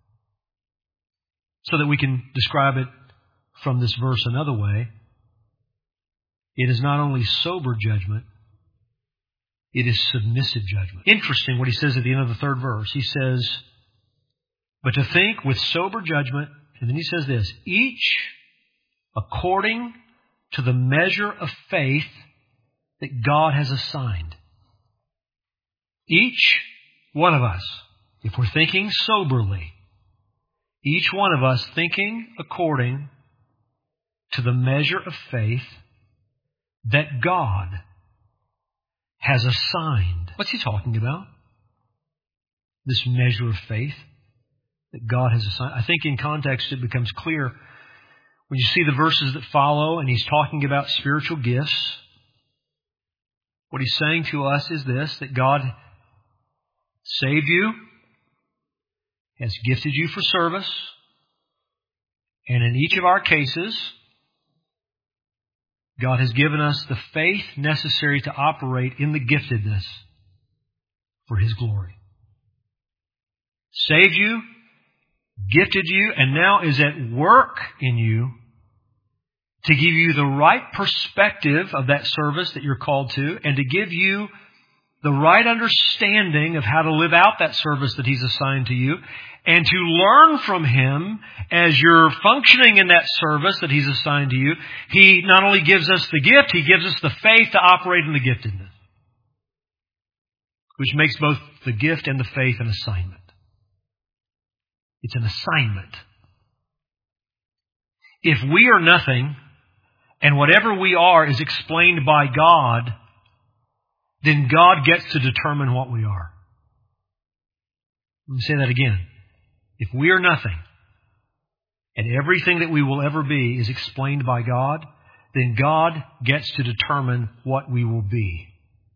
So that we can describe it from this verse another way. It is not only sober judgment, it is submissive judgment. Interesting what he says at the end of the third verse. He says, but to think with sober judgment, and then he says this, each according to the measure of faith that God has assigned. Each one of us, if we're thinking soberly, each one of us thinking according to the measure of faith that God has assigned. What's he talking about? This measure of faith that God has assigned. I think in context it becomes clear when you see the verses that follow and he's talking about spiritual gifts. What he's saying to us is this, that God saved you, has gifted you for service, and in each of our cases, God has given us the faith necessary to operate in the giftedness for His glory. Saved you, gifted you, and now is at work in you to give you the right perspective of that service that you're called to, and to give you the right understanding of how to live out that service that He's assigned to you, and to learn from Him as you're functioning in that service that He's assigned to you. He not only gives us the gift, He gives us the faith to operate in the giftedness, which makes both the gift and the faith an assignment. It's an assignment. If we are nothing, and whatever we are is explained by God, then God gets to determine what we are. Let me say that again. If we are nothing, and everything that we will ever be is explained by God, then God gets to determine what we will be.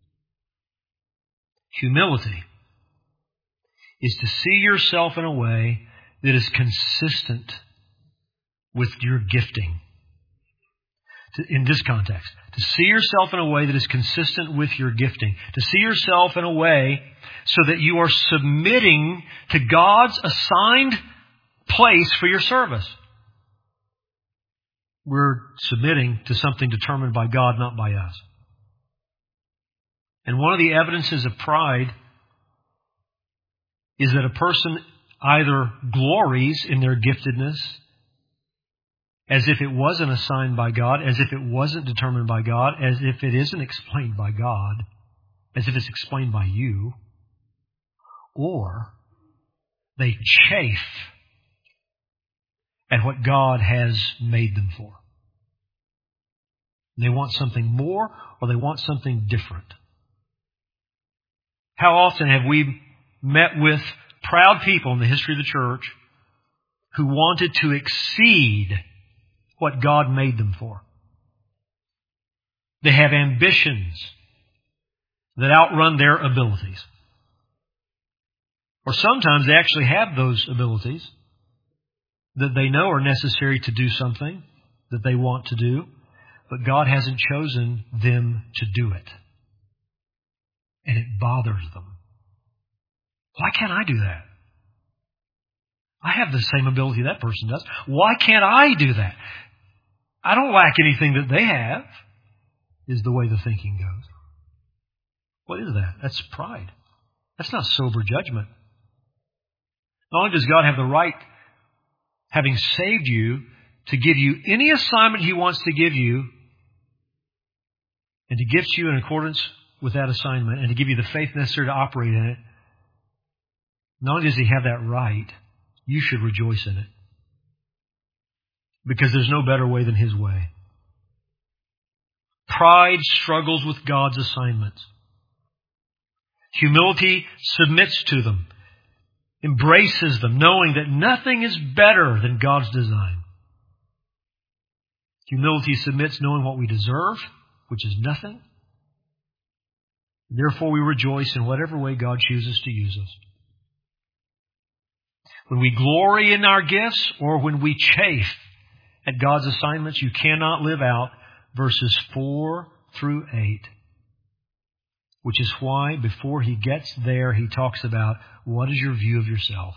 Humility is to see yourself in a way that is consistent with your gifting. In this context, to see yourself in a way that is consistent with your gifting. To see yourself in a way so that you are submitting to God's assigned place for your service. We're submitting to something determined by God, not by us. And one of the evidences of pride is that a person either glories in their giftedness as if it wasn't assigned by God, as if it wasn't determined by God, as if it isn't explained by God, as if it's explained by you, or they chafe at what God has made them for. They want something more, or they want something different. How often have we met with proud people in the history of the church who wanted to exceed what God made them for? They have ambitions that outrun their abilities. Or sometimes they actually have those abilities that they know are necessary to do something that they want to do, but God hasn't chosen them to do it. And it bothers them. Why can't I do that? I have the same ability that person does. Why can't I do that? I don't lack anything that they have, is the way the thinking goes. What is that? That's pride. That's not sober judgment. Not only does God have the right, having saved you, to give you any assignment He wants to give you, and to gift you in accordance with that assignment, and to give you the faith necessary to operate in it, not only does He have that right, you should rejoice in it. Because there's no better way than His way. Pride struggles with God's assignments. Humility submits to them, embraces them, knowing that nothing is better than God's design. Humility submits knowing what we deserve, which is nothing. Therefore, we rejoice in whatever way God chooses to use us. When we glory in our gifts or when we chafe at God's assignments, you cannot live out verses four through eight. Which is why before he gets there, he talks about, what is your view of yourself?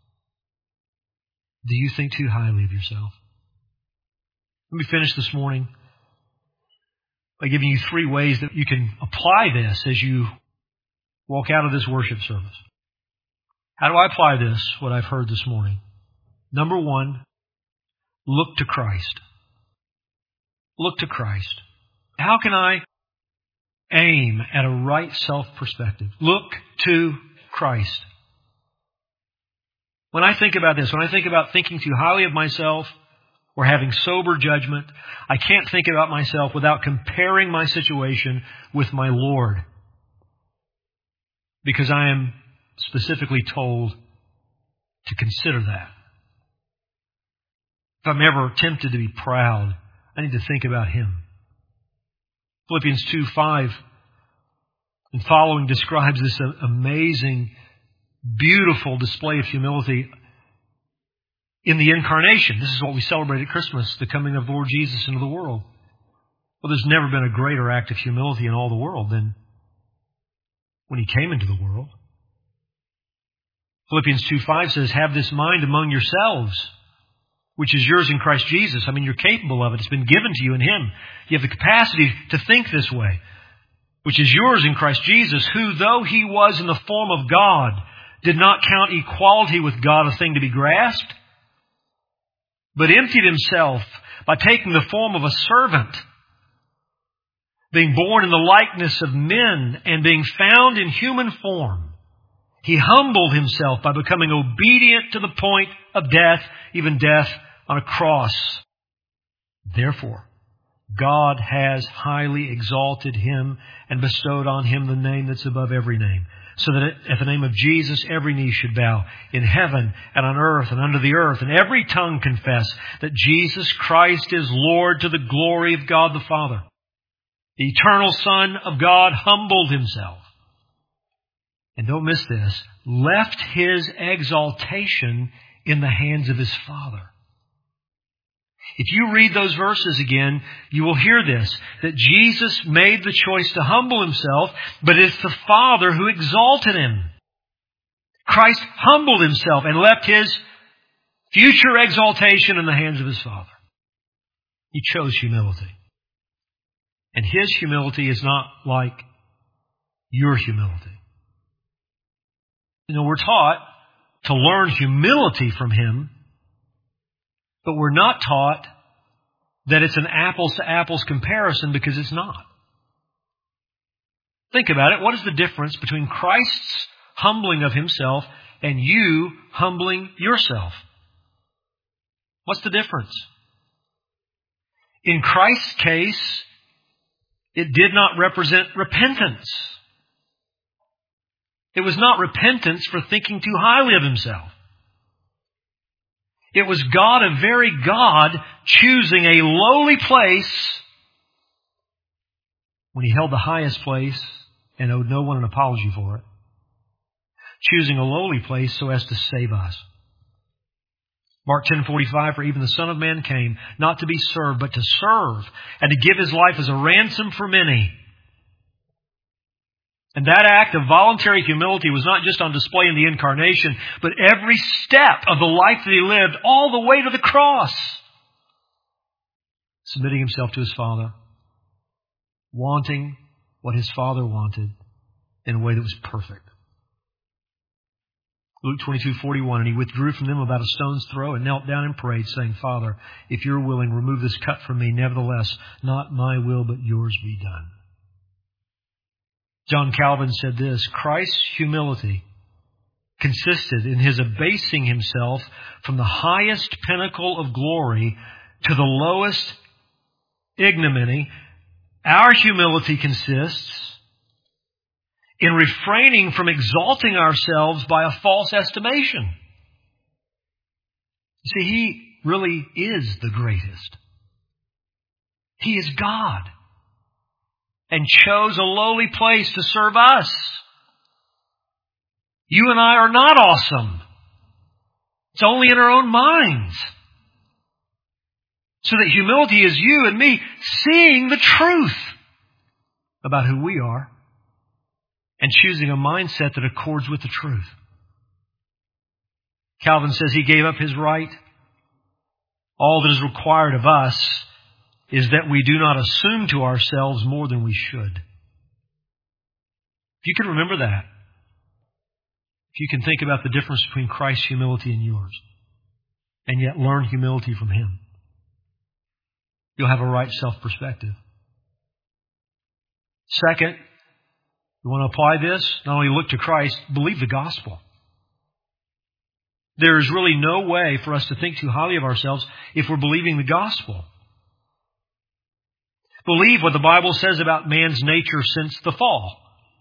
Do you think too highly of yourself? Let me finish this morning by giving you three ways that you can apply this as you walk out of this worship service. How do I apply this, what I've heard this morning? Number one, look to Christ. Look to Christ. How can I aim at a right self-perspective? Look to Christ. When I think about this, when I think about thinking too highly of myself or having sober judgment, I can't think about myself without comparing my situation with my Lord. Because I am specifically told to consider that. If I'm ever tempted to be proud, I need to think about Him. Philippians two five and following describes this amazing, beautiful display of humility in the incarnation. This is what we celebrate at Christmas, the coming of Lord Jesus into the world. Well, there's never been a greater act of humility in all the world than when He came into the world. Philippians two five says, have this mind among yourselves, which is yours in Christ Jesus. I mean, you're capable of it. It's been given to you in Him. You have the capacity to think this way. which is yours in Christ Jesus, who, though he was in the form of God, did not count equality with God a thing to be grasped, but emptied himself by taking the form of a servant, being born in the likeness of men and being found in human form. He humbled himself by becoming obedient to the point of death, even death on a cross. Therefore, God has highly exalted him and bestowed on him the name that's above every name, so that at the name of Jesus every knee should bow in heaven and on earth and under the earth, and every tongue confess that Jesus Christ is Lord, to the glory of God the Father. The eternal Son of God humbled himself. And don't miss this, left his exaltation in the hands of his Father. If you read those verses again, you will hear this, that Jesus made the choice to humble himself, but it's the Father who exalted him. Christ humbled himself and left his future exaltation in the hands of his Father. He chose humility. And his humility is not like your humility. You know, we're taught to learn humility from him, but we're not taught that it's an apples-to-apples comparison, because it's not. Think about it. What is the difference between Christ's humbling of himself and you humbling yourself? What's the difference? In Christ's case, it did not represent repentance. It was not repentance for thinking too highly of himself. It was God, a very God, choosing a lowly place when he held the highest place and owed no one an apology for it. Choosing a lowly place so as to save us. Mark ten forty-five, for even the Son of Man came not to be served, but to serve, and to give his life as a ransom for many. And that act of voluntary humility was not just on display in the incarnation, but every step of the life that he lived, all the way to the cross. Submitting himself to his Father, wanting what his Father wanted in a way that was perfect. Luke twenty-two forty-one, and he withdrew from them about a stone's throw and knelt down and prayed, saying, Father, if you're willing, remove this cup from me. Nevertheless, not my will, but yours be done. John Calvin said this, Christ's humility consisted in his abasing himself from the highest pinnacle of glory to the lowest ignominy. Our humility consists in refraining from exalting ourselves by a false estimation. You see, he really is the greatest. He is God, and chose a lowly place to serve us. You and I are not awesome. It's only in our own minds. So that humility is you and me seeing the truth about who we are and choosing a mindset that accords with the truth. Calvin says he gave up his right. All that is required of us is that we do not assume to ourselves more than we should. If you can remember that, if you can think about the difference between Christ's humility and yours, and yet learn humility from him, you'll have a right self-perspective. Second, you want to apply this? Not only look to Christ, believe the gospel. There is really no way for us to think too highly of ourselves if we're believing the gospel. Believe what the Bible says about man's nature since the fall.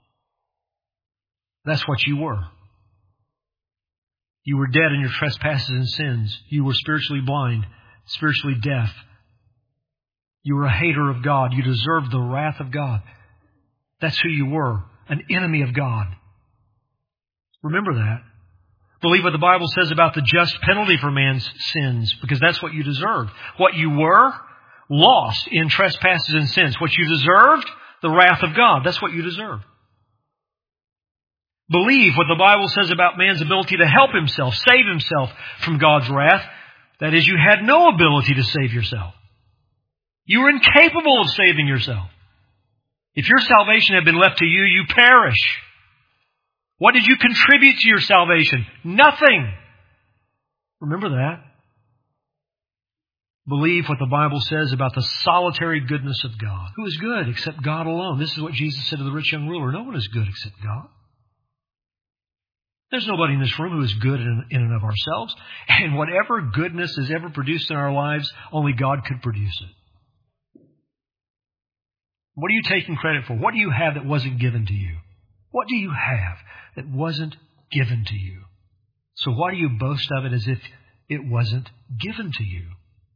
That's what you were. You were dead in your trespasses and sins. You were spiritually blind, spiritually deaf. You were a hater of God. You deserved the wrath of God. That's who you were, an enemy of God. Remember that. Believe what the Bible says about the just penalty for man's sins, because that's what you deserved. What you were, lost in trespasses and sins. What you deserved, the wrath of God. That's what you deserved. Believe what the Bible says about man's ability to help himself, save himself from God's wrath. That is, you had no ability to save yourself. You were incapable of saving yourself. If your salvation had been left to you, you perish. What did you contribute to your salvation? Nothing. Remember that. Believe what the Bible says about the solitary goodness of God. Who is good except God alone? This is what Jesus said to the rich young ruler. No one is good except God. There's nobody in this room who is good in, in and of ourselves. And whatever goodness is ever produced in our lives, only God could produce it. What are you taking credit for? What do you have that wasn't given to you? What do you have that wasn't given to you? So why do you boast of it as if it wasn't given to you?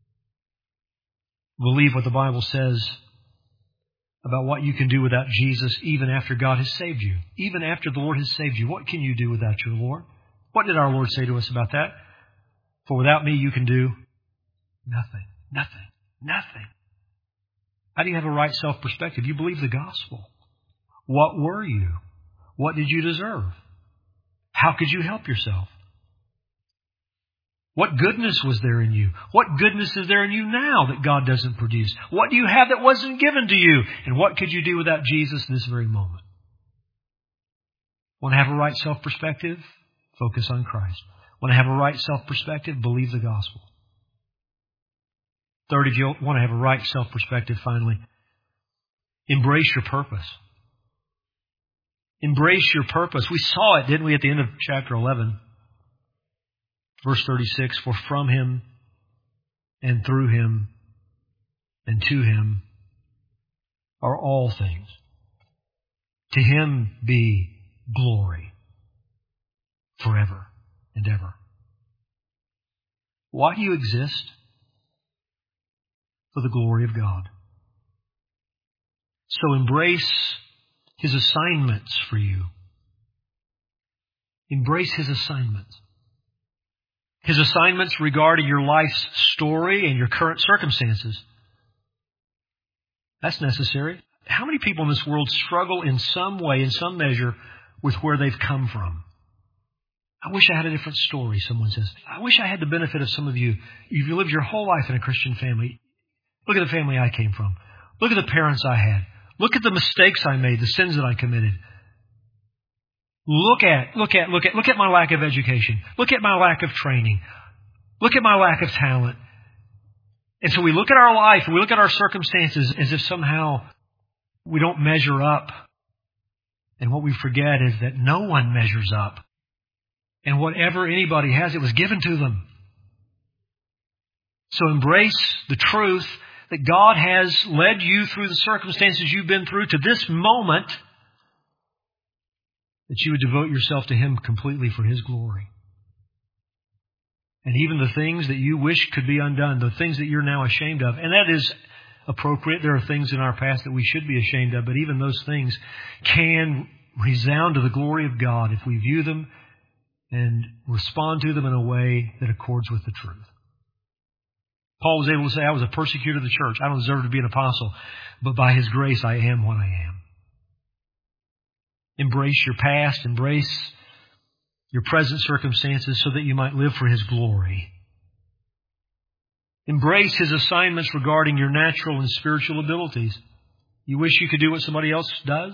Believe what the Bible says about what you can do without Jesus even after God has saved you. Even after the Lord has saved you, what can you do without your Lord? What did our Lord say to us about that? For without me you can do nothing, nothing, nothing. How do you have a right self-perspective? You believe the gospel. What were you? What did you deserve? How could you help yourself? What goodness was there in you? What goodness is there in you now that God doesn't produce? What do you have that wasn't given to you? And what could you do without Jesus in this very moment? Want to have a right self-perspective? Focus on Christ. Want to have a right self-perspective? Believe the gospel. Third, if you want to have a right self-perspective, finally, embrace your purpose. Embrace your purpose. We saw it, didn't we, at the end of chapter eleven? Verse thirty-six, for from Him and through Him and to Him are all things. To Him be glory forever and ever. Why do you exist? For the glory of God. So embrace His assignments for you. Embrace His assignments. His assignments regarding your life's story and your current circumstances. That's necessary. How many people in this world struggle in some way, in some measure, with where they've come from? I wish I had a different story, someone says. I wish I had the benefit of some of you. If you lived your whole life in a Christian family, look at the family I came from. Look at the parents I had. Look at the mistakes I made, the sins that I committed. Look at, look at, look at, look at my lack of education. Look at my lack of training. Look at my lack of talent. And so we look at our life and we look at our circumstances as if somehow we don't measure up. And what we forget is that no one measures up. And whatever anybody has, it was given to them. So embrace the truth that God has led you through the circumstances you've been through to this moment, that you would devote yourself to Him completely for His glory. And even the things that you wish could be undone, the things that you're now ashamed of, and that is appropriate. There are things in our past that we should be ashamed of, but even those things can resound to the glory of God if we view them and respond to them in a way that accords with the truth. Paul was able to say, I was a persecutor of the church. I don't deserve to be an apostle, but by His grace I am what I am. Embrace your past, embrace your present circumstances so that you might live for His glory. Embrace His assignments regarding your natural and spiritual abilities. You wish you could do what somebody else does?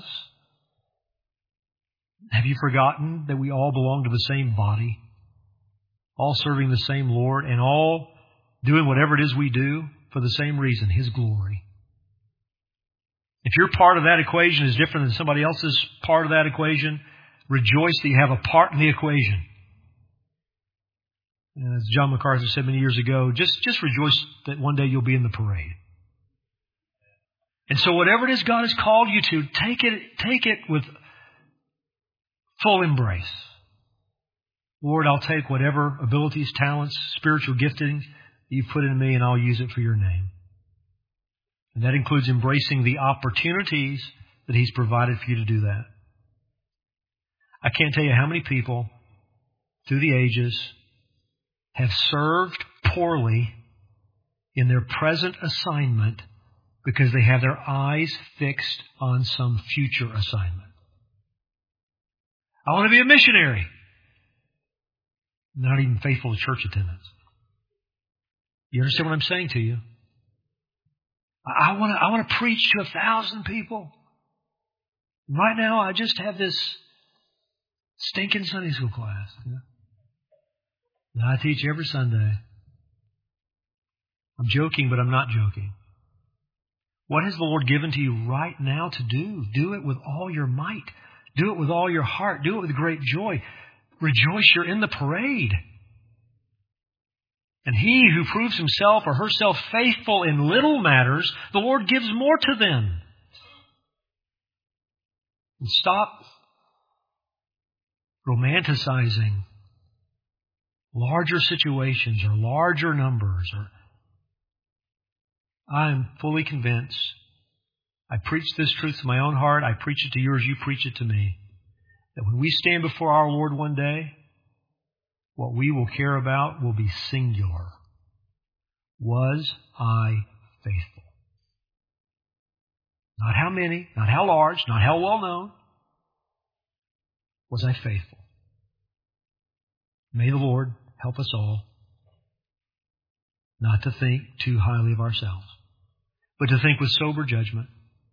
Have you forgotten that we all belong to the same body, all serving the same Lord, and all doing whatever it is we do for the same reason, His glory? If your part of that equation is different than somebody else's part of that equation, rejoice that you have a part in the equation. And as John MacArthur said many years ago, just, just rejoice that one day you'll be in the parade. And so whatever it is God has called you to, take it, take it with full embrace. Lord, I'll take whatever abilities, talents, spiritual gifting you've put in me, and I'll use it for your name. And that includes embracing the opportunities that He's provided for you to do that. I can't tell you how many people through the ages have served poorly in their present assignment because they have their eyes fixed on some future assignment. I want to be a missionary. Not even faithful to church attendance. You understand what I'm saying to you? I want to, I want to preach to a thousand people. Right now, I just have this stinking Sunday school class. You know? that I teach every Sunday. I'm joking, but I'm not joking. What has the Lord given to you right now to do? Do it with all your might. Do it with all your heart. Do it with great joy. Rejoice, you're in the parade. And he who proves himself or herself faithful in little matters, the Lord gives more to them. And stop romanticizing larger situations or larger numbers. Or I am fully convinced. I preach this truth to my own heart. I preach it to yours. You preach it to me. That when we stand before our Lord one day, what we will care about will be singular. Was I faithful? Not how many, not how large, not how well known. Was I faithful? May the Lord help us all not to think too highly of ourselves, but to think with sober judgment,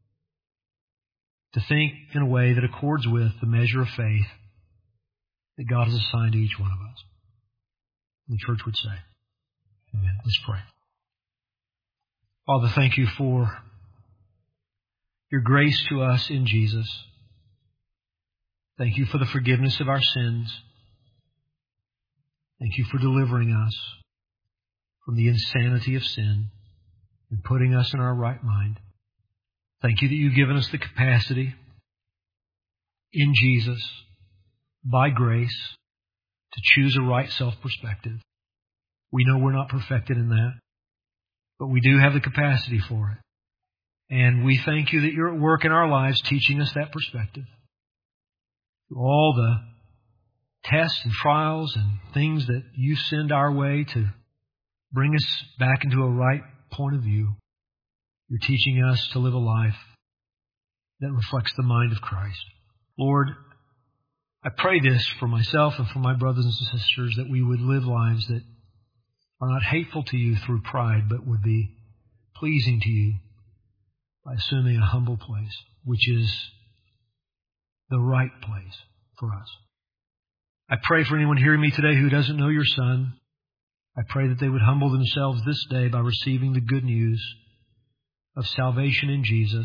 to think in a way that accords with the measure of faith that God has assigned to each one of us. The church would say, amen. Let's pray. Father, thank you for your grace to us in Jesus. Thank you for the forgiveness of our sins. Thank you for delivering us from the insanity of sin and putting us in our right mind. Thank you that you've given us the capacity in Jesus, by grace, to choose a right self-perspective. We know we're not perfected in that, but we do have the capacity for it. And we thank you that you're at work in our lives teaching us that perspective. Through all the tests and trials and things that you send our way to bring us back into a right point of view, you're teaching us to live a life that reflects the mind of Christ. Lord, I pray this for myself and for my brothers and sisters, that we would live lives that are not hateful to you through pride, but would be pleasing to you by assuming a humble place, which is the right place for us. I pray for anyone hearing me today who doesn't know your Son. I pray that they would humble themselves this day by receiving the good news of salvation in Jesus.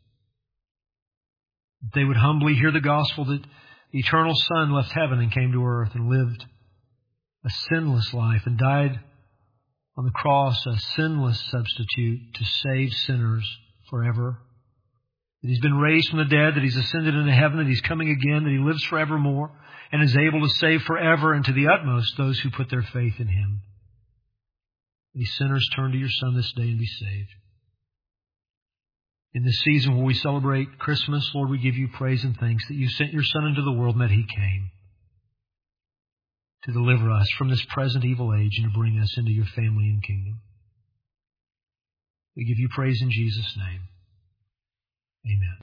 They would humbly hear the gospel that the eternal Son left heaven and came to earth and lived a sinless life and died on the cross, a sinless substitute to save sinners forever. That He's been raised from the dead, that He's ascended into heaven, that He's coming again, that He lives forevermore and is able to save forever and to the utmost those who put their faith in Him. These sinners, turn to your Son this day and be saved. In this season where we celebrate Christmas, Lord, we give you praise and thanks that you sent your Son into the world and that He came to deliver us from this present evil age and to bring us into your family and kingdom. We give you praise in Jesus' name. Amen.